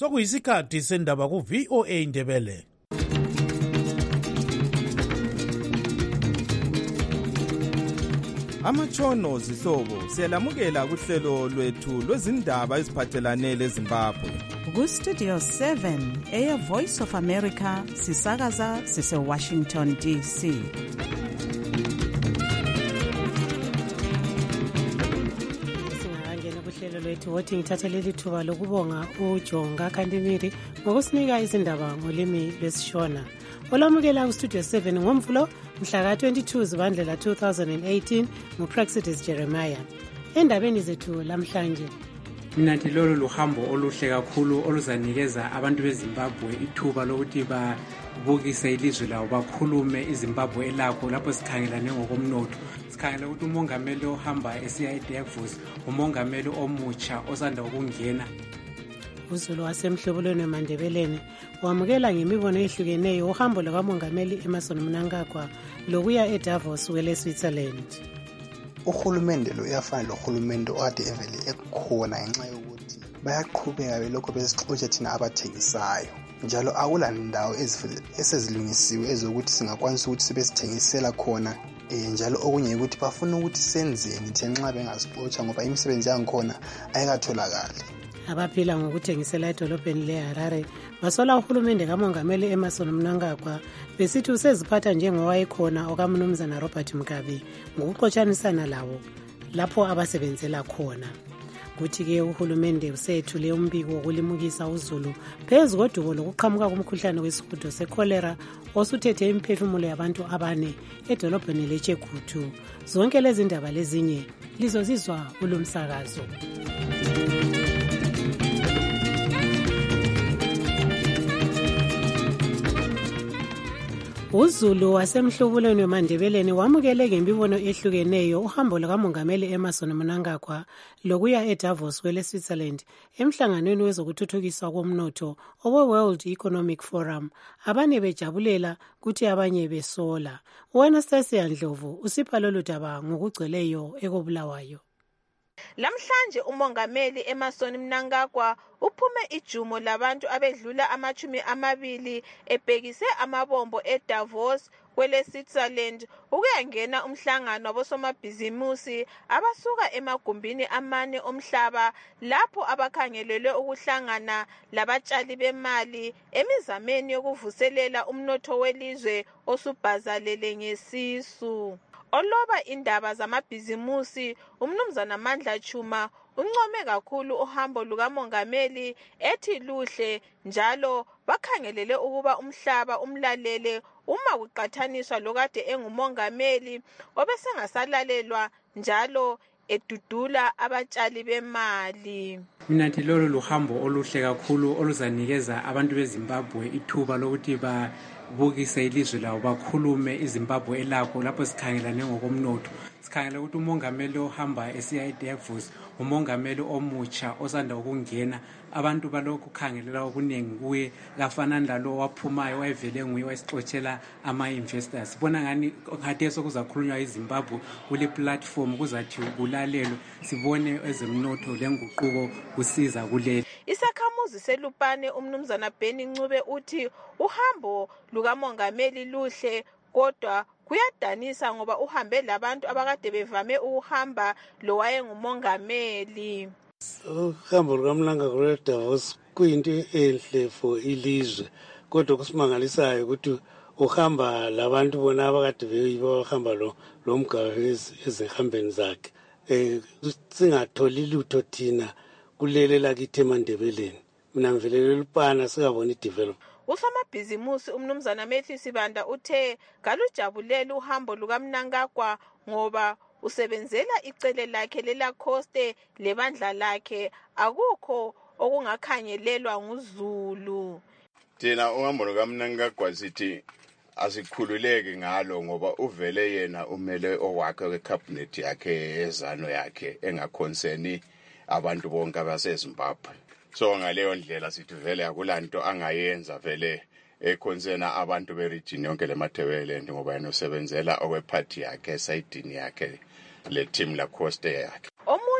S: sokuyisikhathi sendaba ku-V O A Ndebele.
T: Amatshono zihlobo siyalamukela kuhlelo lwethu lwezindaba eziphathelane leZimbabwe.
B: Ku-Studio seven, Air Voice of America, sisakaza sise-Washington D C.
C: Singakangena kuhlelo lwethu wothi ngithathe leli thuba lokubonga uJonga Kandimiri ngokusinika izindaba ngolimi lwesishona. Olamukela ku-Studio seven ngomvulo mhla ka-twenty-two Zibandlela two thousand eighteen nguPraxidis Jeremiah. Endabeni zethu lamhlanje,
U: Minathi lolo luhambo oluhle kakhulu oluzanikeza abantu beZimbabwe ithuba lokuthi babukise ilizwe lawo, bakhulume iZimbabwe elakho lapho sikhangelane ngokomnotho. Sikhangela ukuthi umongameli ohamba esiya eDavos umongameli omutsha osanda ukungena.
C: uZulu wasemhlobulweni weMandebeleni wamukela ngemibono ehlukeneyo uhambo lukamongameli Emmerson Mnangagwa lokuya eDavos wele Switzerland.
V: Uhulumende lo uyafana lohulumende okade evele ekhona ngenxa yokuthi bayaqhubeka belokho besixotsha thina abathengisayo, njalo akula ndawo esezilungisiwe ezokuthi singakwanisa ukuthi sibesithengisela khona. Eh njalo okunye ukuthi bafuna ukuthi senzeni ngenxa bengasixotsha ngoba imisebenzi yangikhona ayikatholakali.
C: Abaphila ngokuthengisela edolobheni leHarare basola uhulumende kamongameli Emmerson Mnangagwa besithi useziphatha njengowayekhona okaMnumzana Robert Mugabe ngokuxotshanisana lawo lapho abasebenzela khona. Kuthi-ke uhulumende usethule umbiko wokulimukisa uZulu phezu kodubo lokuqhamuka komkhuhlane wesihudo sekholera osuthethe imiphefumulo yabantu abane edolobheni leChegutu. Zonke lezi ndaba lezinye lizozizwa kulomsakazo. uZulu wasemhlobulweni weMandebeleni wamukele ngemibono ehlukeneyo uhambo lukamongameli Emmerson Mnangagwa lokuya eDavos wele Switzerland emhlanganweni wezokuthuthukiswa komnotho owe-World Economic Forum. Abanye bejabulela kuthi abanye besola. U-Anastasia Ndlovu usipha lolu daba ngokugcweleyo ekobulawayo.
W: Lamhlanje umongameli Emmerson Mnangagwa uphume ijumo labantu abedlula amachumi amabili ebhekise amabombo eDavos kwele Switzerland ukuyangena umhlangano wabosomabhizimusi abasuka emagumbini amane omhlaba lapho abakhangelelwe ukuhlangana labatshali bemali emizameni yokuvuselela umnotho welizwe osubhazalele ngesisu. Oloba indaba zamabhizimusi uMnumzana Mandla Chuma uncome kakhulu uhambo lukamongameli ethi luhle njalo bakhangelele ukuba umhlaba umlalele uma kuqathaniswa lokade engumongameli obesengasalalelwa njalo edudula abatshali bemali.
U: Minathi lolo luhambo oluhle kakhulu oluzanikeza abantu beZimbabwe ithuba lokuthi ba bukise ilizwe lawo, bakhulume iZimbabwe elakho lapho sikhangelane ngokomnotho. Sikhangela ukuthi umongameli ohamba esiya eDavos umongameli omutsha osanda ukungena. Abantu balokhu khangelela okuningi kuye kafana nalo waphumayo wayevele nguye wasixoxela ama-investors. Sibona ngani ngathi sokuzakhulunywa iZimbabwe kule platform kuzathi kulalelwe sibone ezemnotho lenguquko kusiza kuleli.
W: Isakhamuzi selupane uMnumzana Beni Ncube uthi uhambo lukamongameli luhle kodwa kuyadanisa ngoba uhambe labantu abakade bevame ukuhamba lo wayengumongameli.
X: Uhambo lukaMnangagwa eDavos kuyinto enhle for ilizwe, kodwa kusimangalisayo ukuthi uhamba labantu bona abakade beyibahamba lo lomgabe ezihambeni zakhe. Eh singatholi lutho thina kulele lakithi eMandebeleni. Mina mvelele lupana sikabona idevelop.
W: Usomabhizimusi uMnumzana Methi Sibanda uthe galujabulela uhambo lukaMnangagwa ngoba usebenzela icele lakhe lelacoste lebandla lakhe, akukho okungakhangelelwa nguZulu.
A: Thina uhambo lukaMnangagwa sithi asikhululeke ngalo ngoba uvele yena umele owakhe wecabinet yakhe ezano yakhe engakhonseni abantu bonke abaseZimbabwe. So ngaleyo ndlela sithi vele akulanto angayenza vele ekhonsena abantu beregion yonke leMathebeleni ngoba yena usebenzela okweparty yakhe esayidini yakhe le team la coste yakhe.
W: Omunye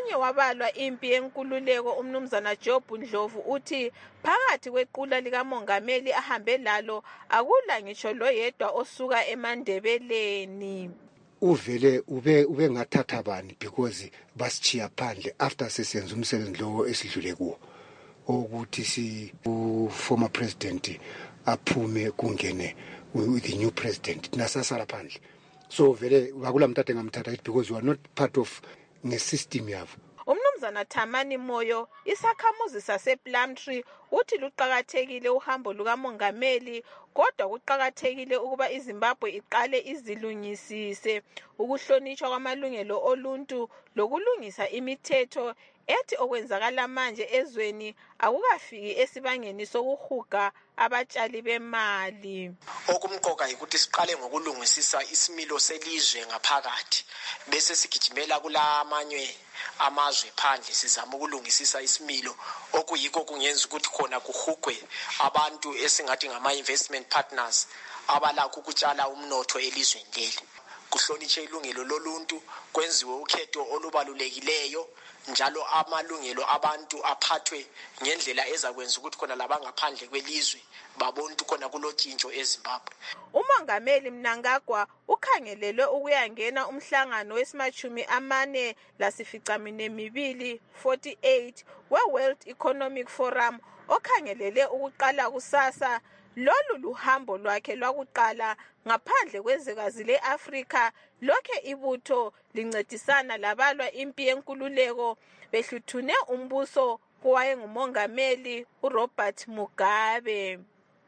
W: omunye wabalwa impi yenkululeko umnumzana Job Ndlovu uthi phakathi kwequla likamongameli ahambe lalo akula ngitsho loyedwa osuka eMandebeleni.
E: Uvele ube ube ngathatha bani because basichiya phandle after sesenza umsebenzi lo esidlule kuwo ukuthi si former president aphume kungene with the new president nasasala phandle. So vele akula mthathe ngamthatha because you are not part of the system yavo.
W: Umnumzana Thamani Moyo isakhamuzi sasePlumtree uthi luqhakathekile uhambo lukamongameli kodwa kuqhakathekile ukuba iZimbabwe iqale izilungisise ukuhlonishwa kwamalungelo oluntu lokulungisa imithetho ethi okwenzakala manje ezweni akukafiki esibangeni sokuhuga abatshali bemali.
F: Okumqoka ukuthi siqale ngokulungisisa isimilo selizwe ngaphakathi bese sigijimela kulamanye amazwe phandle sizama ukulungisisa isimilo okuyikho kungenza ukuthi khona kuhugwe abantu esingathi ngama investment partners abalakho ukutshala umnotho elizweni leli. Kuhlonitshe ilungelo loluntu kwenziwe ukhetho olubalulekileyo njalo amalungelo abantu aphathwe ngendlela ezakwenza ukuthi khona labangaphandle kwelizwe babona ukuthi khona kulotshintsho eZimbabwe.
W: Umongameli Mnangagwa ukhangelelwe ukuyangena umhlangano wesimachumi amane lasificamine mibili forty-eight we-World Economic Forum okhangelele ukuqala kusasa. Lolu luhambo lwakhe lwakuqala ngaphandle kwezwekazi le-Afrika lokhe ibutho lincedisana labalwa impi yenkululeko behluthune umbuso kowayengumongameli uRobert Mugabe.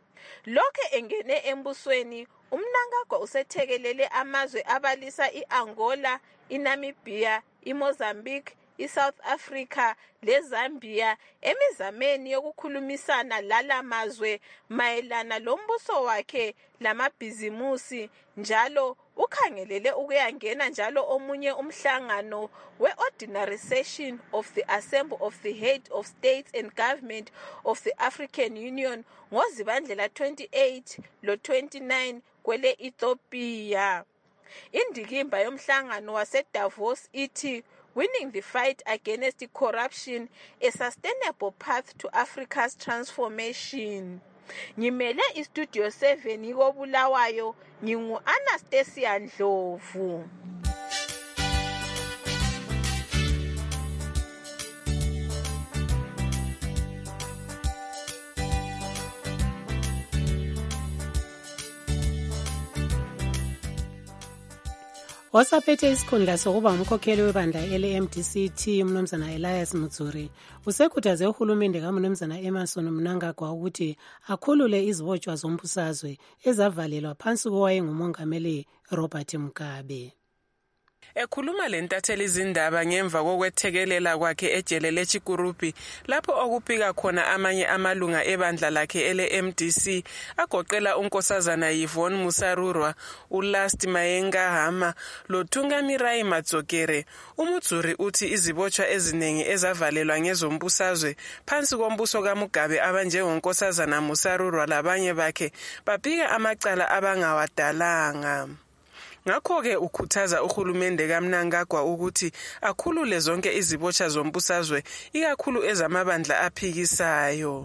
W: Lokhe engene embusweni uMnangagwa usethekelele amazwe abalisa iAngola, iNamibia, iMozambique, iSouth Africa leZambia emizameni yokukhulumisana lala mazwe mayelana lombuso wakhe lamabhizimusi njalo ukhangelele ukuyangena njalo omunye umhlangano we-Ordinary Session of the Assembly of the Head of States and Government of the African Union ngoZibandlela twenty-eight lo twenty-nine kwele Ethiopia. Indikimba yomhlangano waseDavos ithi winning the fight against corruption, a sustainable path to Africa's transformation. Ngimele iStudio seven ikobulawayo ngingu Anastasia Ndlovu.
C: Osaphethe isikhundla sokuba umkhokheli webandla ele-M D C T umnumzana Elias Mutsuri usekhuthaze uhulumende kaMnumzana Emmerson Mnangagwa ukuthi akhulule izibotshwa zombusazwe ezavalelwa phansi kowayengumongameli Robert Mugabe.
H: Ekhuluma lentatheli izindaba ngemva kokwethekelela kwakhe ejele leChikurupi lapho okupika khona amanye amalunga ebandla lakhe ele-M D C agoqela unkosazana Yvonne Musarurwa, uLast Mayenga Hama loThungamirai Matsokere. Umutsuri uthi izibotshwa eziningi ezavalelwa ngezombusazwe phansi kombuso kaMugabe abanjengonkosazana Musarurwa labanye bakhe babika amacala abangawadalanga. Ngakho-ke ukhuthaza uhulumende kaMnangagwa ukuthi akhulule zonke izibotshwa zombusazwe ikakhulu ezamabandla aphikisayo.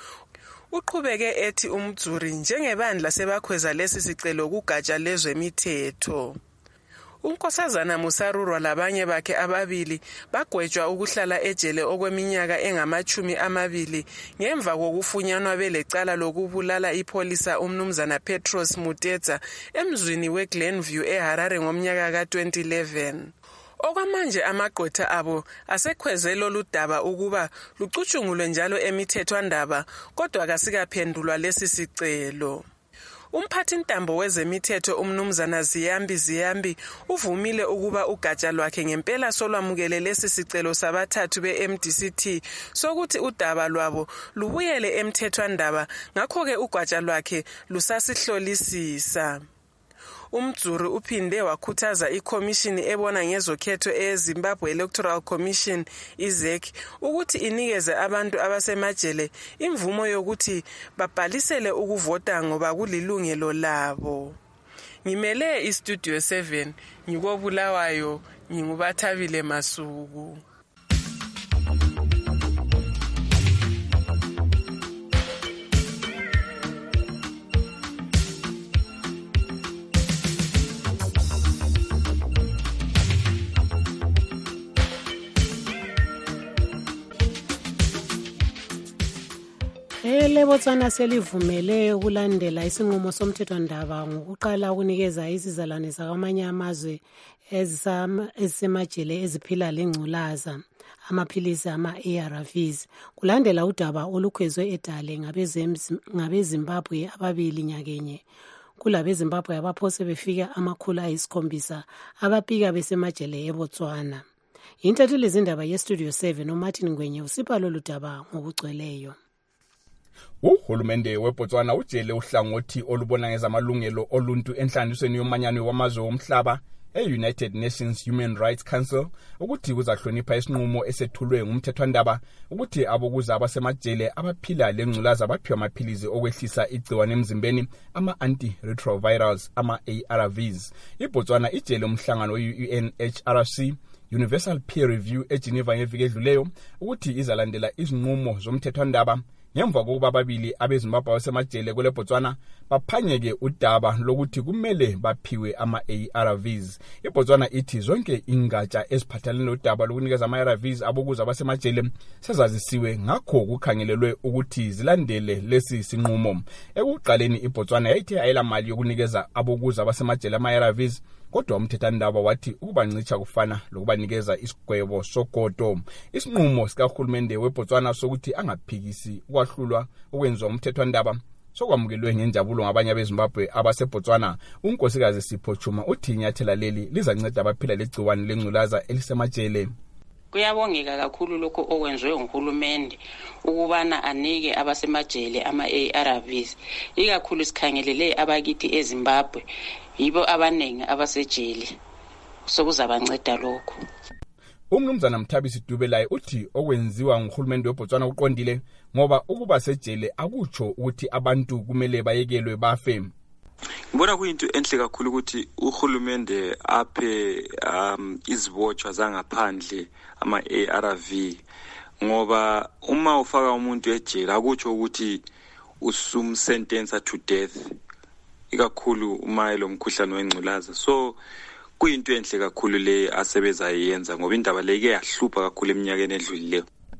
H: Uqhubeke ethi uMtsuri njengebandla sebakhweza lesi sicelo kugatsha lezwemithetho. Unkosazana Musarurwa labanye bakhe ababili bagwetshwa ukuhlala ejele okweminyaka engamachumi amabili ngemva kokufunyanwa belecala lokubulala ipolisa umnumzana Petros Mutedza emzwini weGlenview eHarare ngomnyaka ka twenty eleven. Okwamanje amagqwetha abo asekhweze lolu daba ukuba lucutshungulwe njalo emithethwandaba kodwa kasikaphendulwa lesi sicelo. Umphathintambo wezemithetho umnumzana Ziyambi Ziyambi uvumile ukuba ugatsha lwakhe ngempela solwamukele lesi sicelo sabathathu be-M D C T sokuthi udaba lwabo lubuyele emthethwandaba ngakho-ke ugatsha lwakhe lusasihlolisisa. Umtsuri uphinde wakhuthaza ikhomishini ebona ngezokhetho eZimbabwe Electoral Commission I Z E C ukuthi inikeze abantu abasemajele imvumo yokuthi babhalisele ukuvota ngoba kulilungelo labo. Ngimele iStudio seven ngikobulawayo ngingubathabile Masuku.
C: eleBotswana selivumele ukulandela isinqumo somthethwandaba ngokuqala ukunikeza izizalwane zakwamanye amazwe ezisemajele eziphila lengculaza amaphilisi ama-A R Vs kulandela udaba olukhwezwe edale ngabezimbabwe ababili nyakenye. Kulabezimbabwe abaphose befika amakhulu ayisikhombisa abapika besemajele eBotswana. Intatheli zindaba yestudio seven uMartin Ngwenye usipha lolu daba ngokugcweleyo.
I: Uhulumende weBotswana ujele uhlangothi olubona ngezamalungelo oluntu enhlanganisweni yomanyano wamazwe womhlaba e-United Nations Human Rights Council ukuthi kuzahlonipha isinqumo esethulwe ngumthethwandaba ukuthi abokuza abasemajele abaphila lengculaza baphiwa amaphilizi okwehlisa igciwane emzimbeni ama-antiretrovirals ama-A R Vs. iBotswana ijele umhlangano we-U N H R C Universal Peer Review eGeneva ngeviki edluleyo ukuthi izalandela izinqumo zomthethwandaba ngemva kokuba ababili abezimbabwe abasemajele kule Botswana baphanyeke udaba lokuthi kumele baphiwe ama-A R Vs. iBotswana ithi zonke ingatsha eziphathelene nodaba lokunikeza ama-A R Vs abokuza abasemajele sezazisiwe ngakho kukhangelelwe ukuthi zilandele lesi sinqumo. Ekuqaleni iBotswana yayithe ayela mali yokunikeza abokuza abasemajele ama-A R Vs kodwa umthethwandaba wathi ukubancitsha kufana lokubanikeza isigwebo sogodo. Isinqumo sikahulumende weBotswana sokuthi angaphikisi ukwahlulwa okwenziwa umthethwandaba sokwamukelwe ngenjabulo ngabanye abezimbabwe abaseBotswana. uNkosikazi Sipho Chuma uthi inyathela leli lizanceda abaphila legciwane lengculaza elisemajele.
J: Kuyabongeka kakhulu lokho okwenziwe nguhulumende ukubana anike abasemajele ama-A R Vs, ikakhulu sikhangelele abakithi eZimbabwe yibo abanengi abasejele sokuzabanceda lokho.
I: Umnumzana Mthabisi Dubelaye uthi okwenziwa nguhulumende weBotswana uqondile ngoba ukuba sejele akutsho ukuthi abantu kumele bayekelwe bafe.
K: Ngibona kuyinto enhle kakhulu ukuthi uhulumende aphe um izibotshwa zangaphandle ama-A R V ngoba uma ufaka umuntu ejele akutsho ukuthi usumsentensa to death ikakhulu uma lo mkhuhlane wengculaza. So kuyinto enhle kakhulu le asebeza yenza ngoba indaba leke yahlupha kakhulu eminyakeni edlulileyo.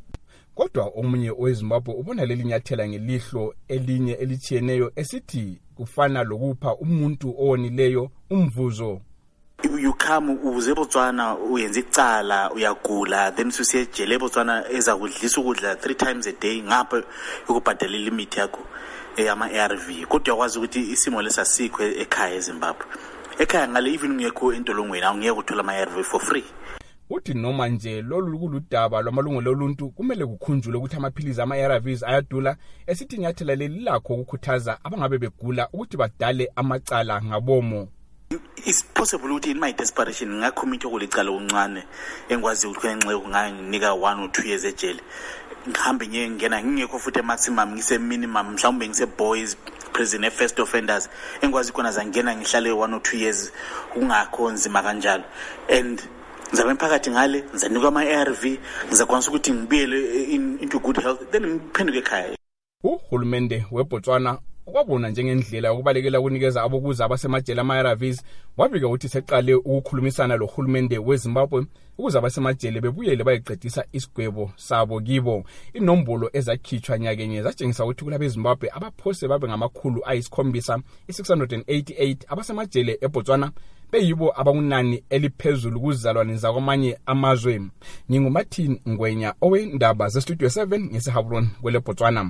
I: Kodwa omunye oweZimbabwe ubona leli nyathela ngelihlo elinye elitshiyeneyo esithi kufana lokupha umuntu owonileyo umvuzo.
N: You come uze eBotswana uyenza icala uyagula then usiye ejele eBotswana ezakudlisa ukudla three times a day ngapha ukubhadala limit yakho eyama-A R V kodwa yakwazi ukuthi isimo lesasikho ekhaya eZimbabwe. Ekhaya ngale even ungekho entolongweni awungeke uthola ama-A R V for free.
I: Uthi noma nje lolu kuludaba lwamalungelo oluntu kumele kukhunjulwe ukuthi amaphilizi ama-A R Vs ayadula esithi nyathela leli lakho ukukhuthaza abangabe begula ukuthi badale amacala ngabomo.
N: It's possible ukuthi in my desperation ngacommit ukulicala uncane engwazi ukuthi kwenxe kunganika one or two years ejele ngihambe ngiye ngena ngingekho futhi maximum ngise minimum mhlawumbe ngise boys prison first offenders engwazi khona zangena ngihlale one or two years kungakho nzima kanjalo and ngizabe emphakathi ngale ngizanika ama-A R V ngizakwanisa ukuthi ngibuyele into good health then ngiphenduke ekhaya.
I: Uhulumende weBotswana kwabona njengendlela yokubalekela ukunikeza abokuza abasemajele ama-A R Vs wabika ukuthi seqale ukukhulumisana lohulumende weZimbabwe ukuze abasemajele bebuyele bayiqedisa isigwebo sabo kibo. Inombolo ezakhitshwa nyakenye zatshengisa ukuthi kulabeZimbabwe abaphose babe ngamakhulu ayisikhombisa i-six hundred eighty-eight abasemajele eBotswana beyibo abangunani eliphezulu kuzalwane zakwamanye amazwe. NginguMartin Ngwenya owendaba zestudio seven ngeseHablon kwele Botswana.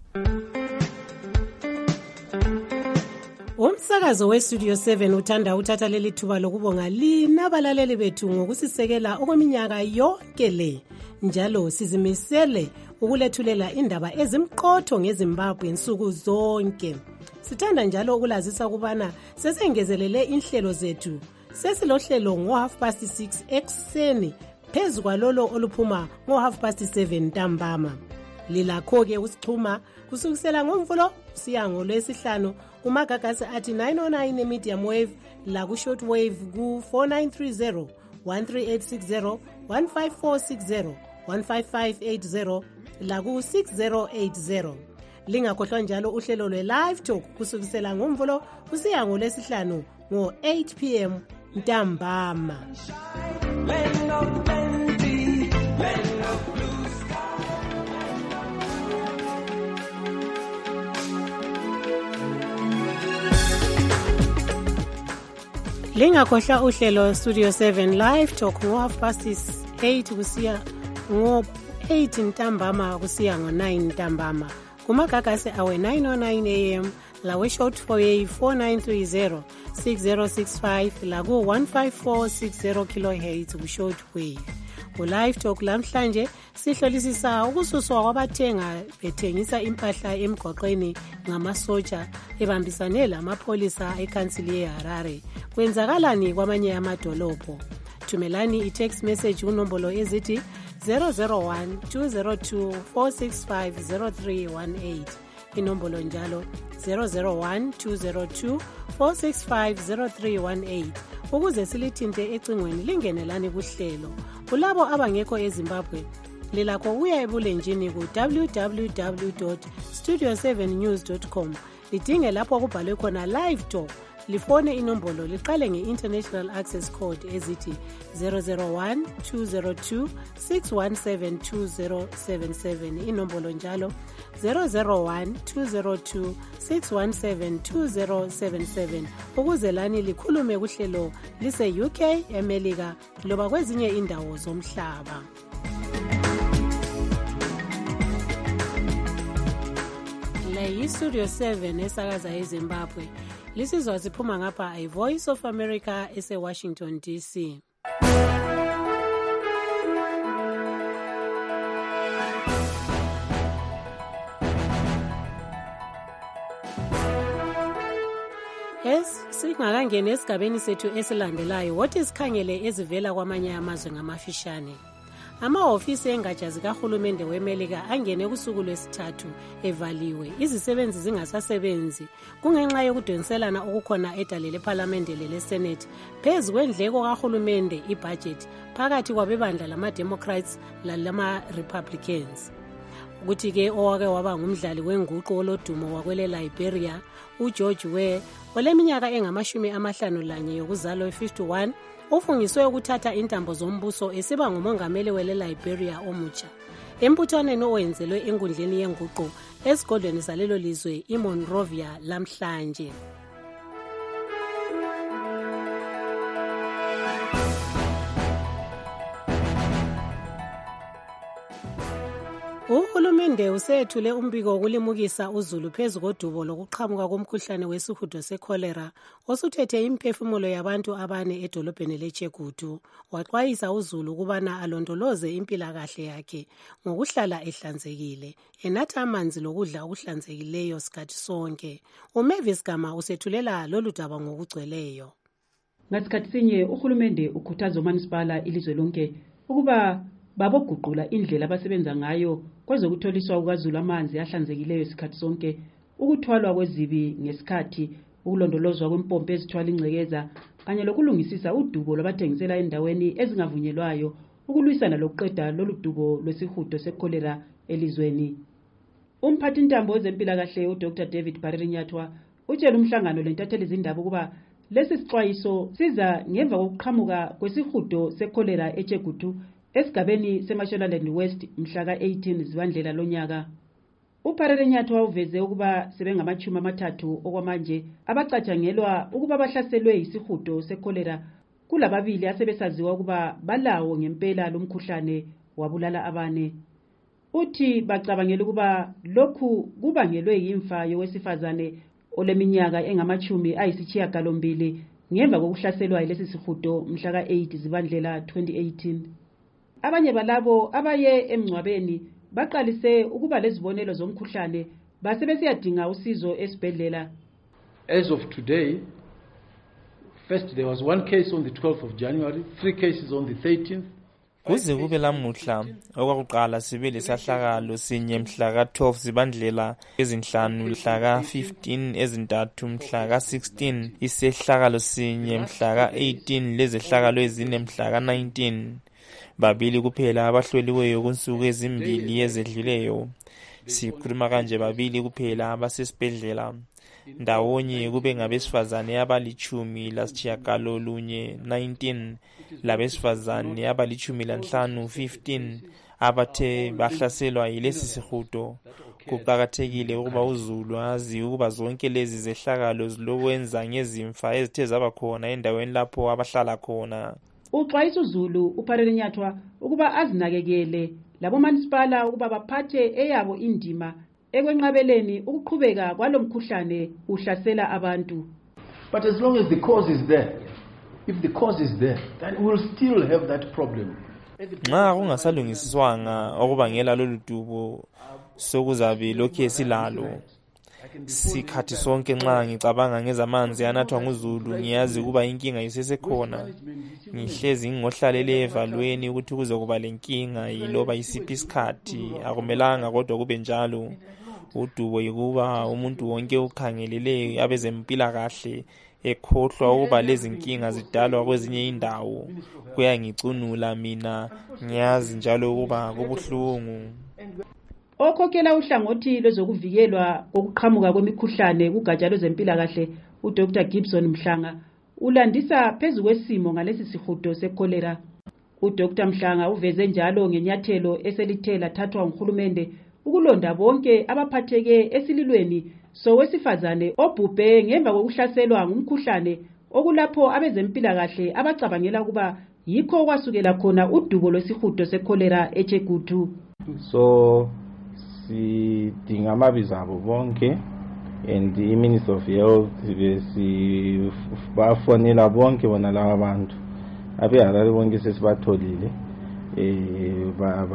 C: Umsakazo westudio seven uthanda uthatha leli thuba lokubonga lina abalaleli bethu ngokusisekela okweminyaka yonke le. Njalo sizimisele ukulethulela indaba ezimqotho ngeZimbabwe insuku zonke. Sithanda njalo ukulazisa kubana sesengezelele inhlelo zethu. Sesilohlelo ngo half past six ekseni phezu kwalolo oluphuma ngo half past seven ntambama. Lilakho ke usixhuma kusukisela ngomvulo siya ngolwesihlanu kumagagasi athi nine oh nine medium wave la ku short wave ku four nine three zero one three eight six zero one five four six zero one five five eight zero la ku six zero eight zero. Lingakhohlwa njalo uhlelo lwe live talk kusukisela ngomvulo kusiya ngolwesihlanu ngo eight p m ntambama. Lingakhohlwa uhlelo Studio seven Live Talk ngo half past eight kusiya ngo eight ntambama kusiya ngo nine ntambama. Kumagagasi awe nine oh nine a m la we short for a four nine three zero six zero six five la ku one five four six zero kilohertz ku short wave. Ku-Live Talk lamhlanje sihlolisisa ukususwa kwabathenga bethengisa impahla emgwaqweni ngamasotsha ebambisane lamapholisa ekhansili yeHarare. Kwenzakalani kwamanye amadolobho? Thumelani i-text message kunombolo ezithi zero zero one two zero two four six five zero three one eight. Inombolo njalo zero zero one two zero two four six five zero three one eight. Ukuze silithinte ecingweni lingenelani kuhlelo. Kulabo abangekho eZimbabwe lilakho uya ebulenjini ku w w w dot studio seven news dot com lidinge lapho kubhalwe khona Live Talk, lifone inombolo liqale nge-International Access Code ezithi zero zero one two zero two six one seven two zero seven seven. Inombolo njalo zero zero one two zero two six one seven two zero seven seven. Ukuze lani likhulume kuhlelo lise U K, eMelika loba kwezinye indawo zomhlaba. La yi-Studio seven esakaza eZimbabwe. Lisizwa siphuma ngapha i-Voice of America ese-Washington D C. Yes, singakangeni esigabeni sethu esilandelayo, what isikhangele ezivela kwamanye amazwe ngamafishane. Amahofisi engatsha zikahulumende weMelika angene kusuku lwesithathu evaliwe, izisebenzi zingasasebenzi kungenxa yokudonselana okukhona edale leParliamente leleSenate phezu kwendleko kahulumende ibudget phakathi kwabebandla lama-Democrats lalama-Republicans. Ukuthi-ke owake waba ngumdlali wenguqu olodumo wakwele Liberia, uGeorge Weah, oleminyaka engamashumi amahlanu lanye yokuzalwa fifty-one, ufungiswe ukuthatha intambo zombuso esiba ngumongameli wele Liberia omutsha. Embuthwaneni owenzelwe enkundleni yenguqu esigodlweni salelo lizwe iMonrovia lamhlanje. Uhulumende usethule umbiko wokulimukisa uzulu phezu kodubo lokuqhamuka komkhuhlane wesihudo sekholera osuthethe imphefumulo yabantu abane edolobheni leChegutu. Waxwayisa uzulu ukubana alondoloze impilakahle yakhe ngokuhlala ehlanzekile, enatha amanzi lokudla okuhlanzekileyo sikhathi sonke. uMavis Gama usethulela lolu daba ngokugcweleyo.
D: Ngasikhathi sinye uhulumende ukhuthaza uManisipala ilizwe lonke ukuba baboguqula indlela abasebenza ngayo kwezokutholiswa ukazulu amanzi ahlanzekileyo isikhathi sonke, ukuthwalwa kwezibi ngesikhathi, ukulondolozwa kwempompi ezithwala ingcekeza kanye lokulungisisa udubo lwabathengisela endaweni ezingavunyelwayo ukulwisana lokuqeda lolu dubo lwesihudo sekholera elizweni. Umphathi ntambo wezempilakahle uDr David Barrinyathwa utshela umhlangano lentatheli izindaba ukuba lesi sixwayiso siza ngemva kokuqhamuka kwesihudo sekholera eChegutu esigabeni seMashonaland West mhla ka eighteen Zibandlela lonyaka. uParrinyathwa uveze ukuba sebengamachumi amathathu okwamanje abacatshangelwa ukuba bahlaselwe yisihudo sekholera, kulababili asebesaziwa ukuba balawo ngempela lomkhuhlane wabulala abane. Uthi bacabangela ukuba lokhu kubangelwe yimfa yowesifazane oleminyaka engamachumi ayisishiyagalombili ngemva kokuhlaselwa yilesi sihudo mhla ka eight Zibandlela twenty eighteen. Abanye balabo abaye emngcwabeni baqalise ukuba lezibonelo zomkhuhlane base besiyadinga usizo esibhedlela.
M: As of today, first there was one case on the twelfth of January, three cases on the thirteenth.
O: Kuze kube lamuhla okwakuqala sibe lesahlakalo sinye mhla ka twelve Zibandlela, ezinhlanu mhla ka fifteen, ezintathu mhla ka sixteen, isehlakalo sinye mhla ka eighteen, lezehlakalo ezine mhla ka nineteen. Babili kuphela abahloliweyo kunsuku ezimbili ezedluleyo. Sikhuluma kanje babili kuphela abasesibhedlela. Ndawonye kube ngabesifazane abalichumi lasitshiyagalolunye nineteen, labesifazane abalichumi lanhlanu fifteen abathe bahlaselwa yilesi sihudo. kuqakathekile ukuba uzulu azi ukuba zonke lezi zehlakalo zilokwenza ngezimfa ezithe zaba khona endaweni lapho abahlala khona.
D: Uxwayisa uzulu uPharele Nyathwa ukuba azinakekele labo manisipala ukuba baphathe eyabo indima ekwenqabeleni ukuqhubeka kwalomkhuhlane uhlasela abantu.
M: But as long as the cause is there, if the cause is there, then we will still have that problem.
O: Nxa kungasalungisiswanga okubangela lolu dubo sokuzabe lokhu esilalo. Sikhathi sonke nxa ngicabanga ngezamanzi anathwa nguzulu ngiyazi kuba inkinga isesekhona. Ngihlezi ngihlalele evalweni ukuthi kuze kuba lenkinga yiloba isiphi isikhathi akumelanga kodwa kube njalo. Udubo yikuba umuntu wonke ukhangelele abezempilakahle ekhohlwa ukuba lezi nkinga zidalwa kwezinye indawo. Kuyangicunula mina ngiyazi njalo ukuba kubuhlungu.
D: Okhokhela uhlangothi lwezokuvikelwa kokuqhamuka kwemikhuhlane kugatsha lwezempilakahle uDr Gibson Mhlanga ulandisa phezu kwesimo ngalesi sihudo sekholera. uDr Mhlanga uveze njalo ngenyathelo eselithe lathathwa nguhulumende ukulonda bonke abaphatheke esililweni sowesifazane obhubhe ngemva kokuhlaselwa ngumkhuhlane okulapho abezempilakahle abacabangela kuba yikho kwasukela khona udubo lwesihudo sekholera eChegutu.
G: So sidinga amabizo abo bonke and i-Minister of Health besibafonela bonke bona laba abantu abeharare bonke sesibatholile eh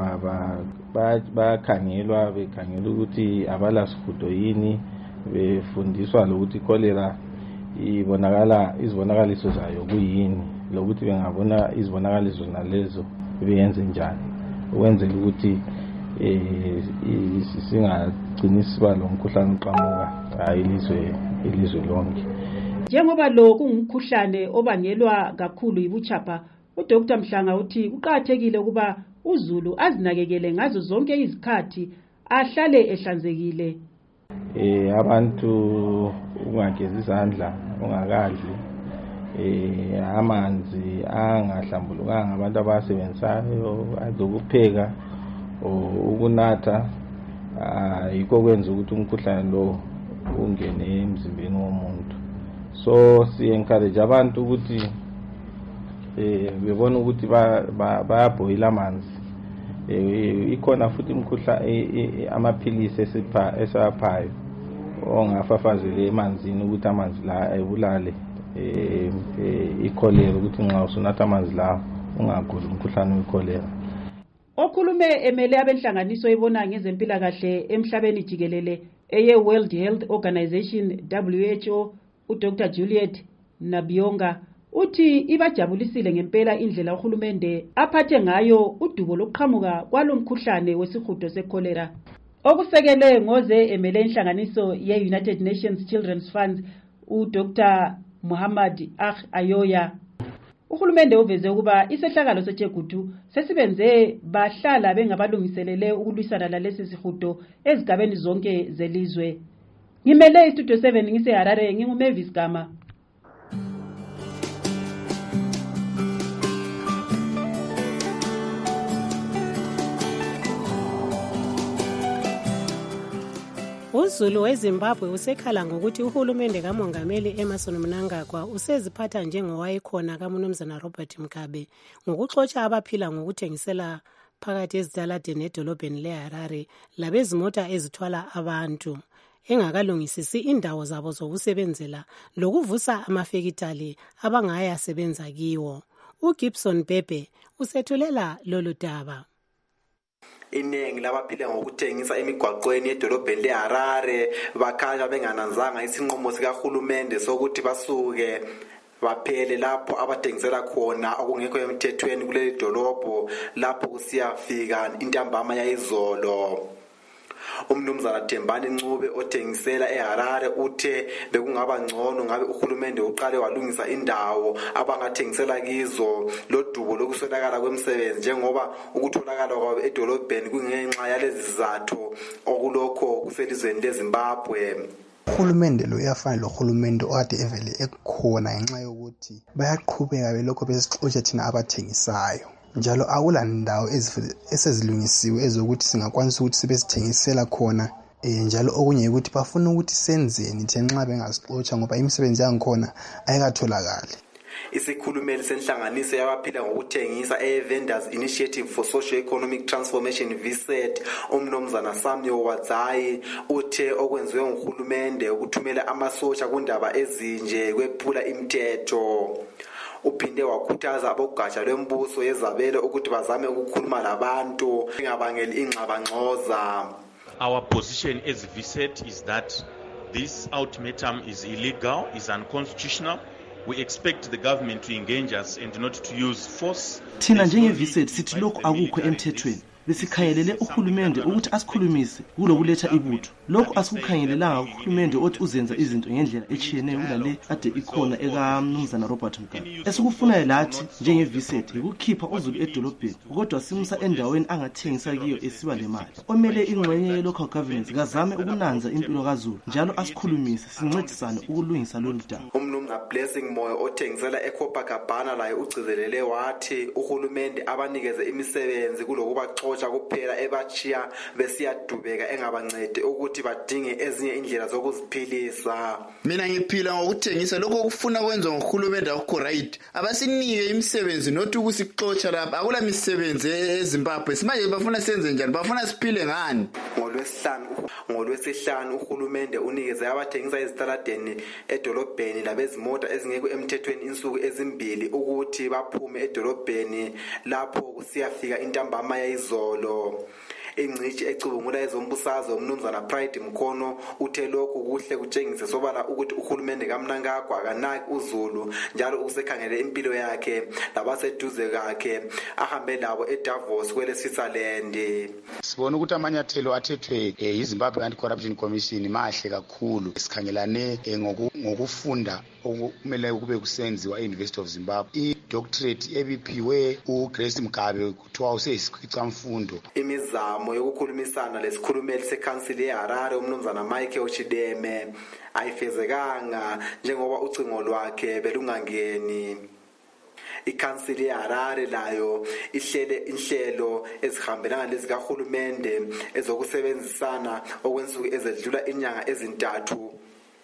G: bakhangelwa bekhangelwa ukuthi abalasihudo yini befundiswa lokuthi cholera ibonakala izibonakaliso zayo kuyini lokuthi bengabona izibonakaliso nalezo beyenze njani ukwenzela ukuthi eh singagcini siba lo mkhuhlane uqhamuka ilizwe ilizwe lonke.
D: Njengoba lo kungumkhuhlane obangelwa kakhulu yibuchapha, uDr Mhlanga uthi kuqhakathekile ukuba uzulu azinakekele ngazo zonke izikhathi ahlale ehlanzekile.
G: Eh abantu ungageza izandla ungakadli eh amanzi angahlambulukanga abantu abasebenzayo azokupheka ukunatha yikho kwenza ukuthi umkhuhlane lo ungene emzimbeni womuntu. So si encourage abantu ukuthi eh bebona ukuthi bayabhoyila amanzi. Eh ikhona futhi imkhuhlane amaphilisi esipha esaphayo ongafafazele emanzini ukuthi amanzi la ebulale eh ikholera ukuthi nxa usunatha amanzi la ungaguli umkhuhlane wekholera.
D: Okhulume emele abenhlanganiso ebona ngezempilakahle emhlabeni jikelele eye World Health Organization W H O uDr Juliet Nabionga uthi ibajabulisile ngempela indlela uhulumende aphathe ngayo udubo lokuqhamuka kwalomkhuhlane wesihudo sekholera. Okusekele ngoze emele inhlanganiso ye United Nations Children's Fund uDr Muhammad Akh Ayoya uhulumende uveze ukuba isehlakalo seChegutu sesibenze bahlala bengabalungiselele ukulwisana lalesi sihudo ezigabeni zonke zelizwe. Ngimele istudio seven ngise Harare nginguMavis Gama.
C: Uzulu weZimbabwe usekhala ngokuthi uhulumende kamongameli Emmerson Mnangagwa useziphatha njengowayekhona kaMnumzana Robert Mugabe ngokuxotsha abaphila ngokuthengisela phakathi ezitaladeni edolobheni leHarare labezimota ezithwala abantu engakalungisisi indawo zabo zokusebenzela lokuvusa amafekitali abangaya sebenza kiwo. uGibson Bebe usethulela lolu daba.
L: Iningi labaphila ngokuthengisa emigwaqweni edolobheni leHarare bakhanya bengananzanga isinqumo sikahulumende sokuthi basuke baphele lapho abathengisela khona okungekho emthethweni kuleli dolobho lapho kusiyafika intambama yayizolo. Umnumzana Thembani Ncube othengisela eHarare uthe bekungaba ngcono ngabe uhulumende uqale walungisa indawo abangathengisela kizo lodubo lokuswelakala kwemsebenzi njengoba ukutholakala kwabo edolobheni kungenxa yalezi zizathu okulokho kuselizweni leZimbabwe.
V: Uhulumende lo uyafana lohulumende okade evele ekhona ngenxa yokuthi bayaqhubeka belokho besixotsha thina abathengisayo. Njalo akula ndawo esezilungisiwe ezokuthi singakwanisa ukuthi sibesithengisela khona um njalo okunye ukuthi bafuna ukuthi senzeni the nxa bengasixotsha ngoba imisebenzi yangikhona ayikatholakali.
L: Isikhulumeli senhlanganiso yabaphila ngokuthengisa e-Vendors Initiative for Socio-Economic Transformation V S E T umnumzana Samuel Wadzayi uthe okwenziwe nguhulumende ukuthumela amasosha kundaba ezinje kwephula imithetho. Uphinde wakhuthaza abogatsha lwembuso yezabelo ukuthi bazame ukukhuluma labantu bengabangeli ingxabangxoza.
P: Our position as V S E T is that this ultimatum is illegal, is unconstitutional. We expect the government to engage us and not to use force.
Q: Thina njenge-V S E T sithi lokhu akukho emthethweni. Besikhangelele uhulumende ukuthi asikhulumise kulokuletha ibutho. Lokhu asikukhangelelanga uhulumende othi uzenza izinto ngendlela echiyeneyo kulale ade ikhona ekaMnumzana Robert Mugabe. Esikufunayo lathi njenge-V S E T ukukhipha uZulu edolobheni kodwa simusa endaweni angathengisa kiyo esiba lemali. Omele ingxenye ye-local governance kazame ukunanza impilo kaZulu njalo asikhulumise sincedisane ukulungisa lolu daba.
L: Umnumzana Blessing Moyo othengisela eCopacabana laye ugcizelele wathi uhulumende abanikeze imisebenzi kulokuba xotsha kuphela ebachiya besiyadubeka engabancede ukuthi badinge ezinye indlela zokuziphilisa.
R: Mina ngiphila ngokuthengisa lokho kufuna kwenziwa nguhulumende akukho right. Abasinike imisebenzi not ukusixotsha lapha. Akula misebenzi eZimbabwe. Simanje bafuna senze njani? Bafuna siphile ngani?
L: Ngolwesihlanu ngolwesihlanu uhulumende unikeze abathengisa ezitaladeni edolobheni labezimota ezingekho emthethweni insuku ezimbili ukuthi baphume edolobheni lapho kusiyafika intambama yayizolo. Ingcici ecubungula ezombusazwe umnumzana Pride Mkhono uthe lokhu kuhle kutshengise sobala ukuthi uhulumende kaMnangagwa akanaki uZulu njalo usekhangele impilo yakhe labaseduze kakhe ahambe labo eDavos kwele Switzerland.
S: Sibona ukuthi amanyathelo athethwe yiZimbabwe Anti-Corruption Commission mahle kakhulu. Sikhangelane ngokufunda okumele kube kusenziwa e-University of Zimbabwe. I-doctorate ebiphiwe uGrace Mugabe kuthiwa useyisikhwicamfundo.
L: Imizamo yokukhulumisana lesikhulumeli seCouncil yeHarare umnumzana Michael Chideme ayifezekanga njengoba ucingo lwakhe belungangeni. ICouncil yeHarare layo ihlele inhlelo ezihambelana lezikahulumende ezokusebenzisana okwensuku ezedlula inyanga ezintathu.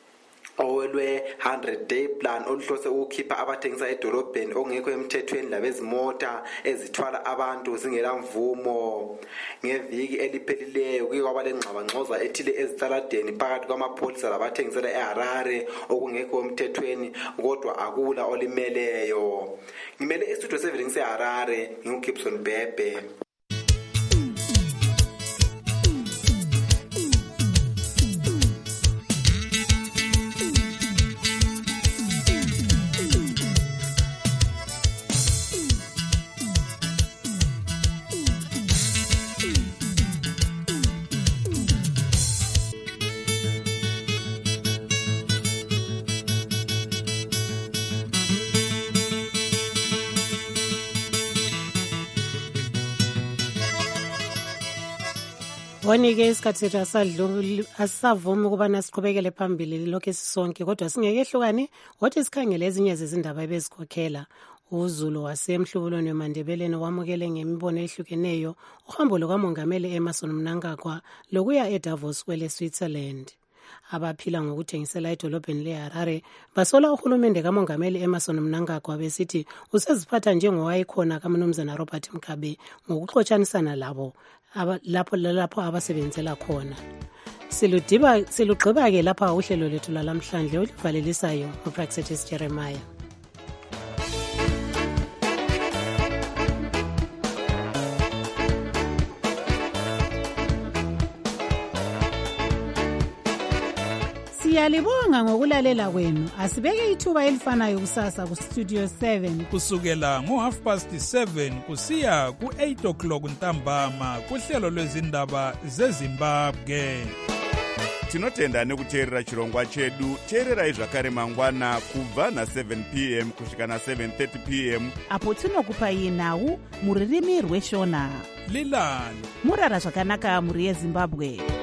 L: Owelwe one hundred day plan oluhlose ukukhipha abathengisa edolobheni ongekho emthethweni labezimota ezithwala abantu zingela mvumo. Ngeviki eliphelileyo kuye kwaba lengxabangxoza ethile ezitaladeni phakathi kwamapholisa labathengisela eHarare okungekho emthethweni kodwa akula olimeleyo. Ngimele istudio seven seHarare nginguGibson Bebe.
C: Wonike isikhathi sethu asisavumi ukubana siqhubekele phambili lokho esisonke kodwa singeke hlukane wathi sikhangele ezinye zezindaba ebezikhokhela. uZulu wasemhlubulweni weMandebeleni wamukele ngemibono ehlukeneyo uhambo lukamongameli Emmerson Mnangagwa lokuya eDavos kwele Switzerland. Abaphila ngokuthengisela edolobheni leHarare basola uhulumende kamongameli Emmerson Mnangagwa besithi useziphatha njengowayekhona kaMnumzana Robert Mugabe ngokuxotshanisana labo lapho lapho abasebenzela khona. Siludiba silugqiba ke lapha uhlelo lethu lalamhlanje olivalelisayo uPraxetis Jeremiah.
B: Siyalibonga ngokulalela kwenu. Asibeke ithuba elifanayo kusasa ku Studio seven
Y: kusukela ngo half past seven kusiya ku eight o'clock ntambama kuhlelo lwezindaba zeZimbabwe.
A: Tinotenda nekuteerera chirongwa chedu. Teererai zvakare mangwana kubva na seven p m kusvika na seven thirty p m
B: apo tinokupai nhau muririmi rweshona.
Y: Lilani
B: murara zvakanaka muri yeZimbabwe.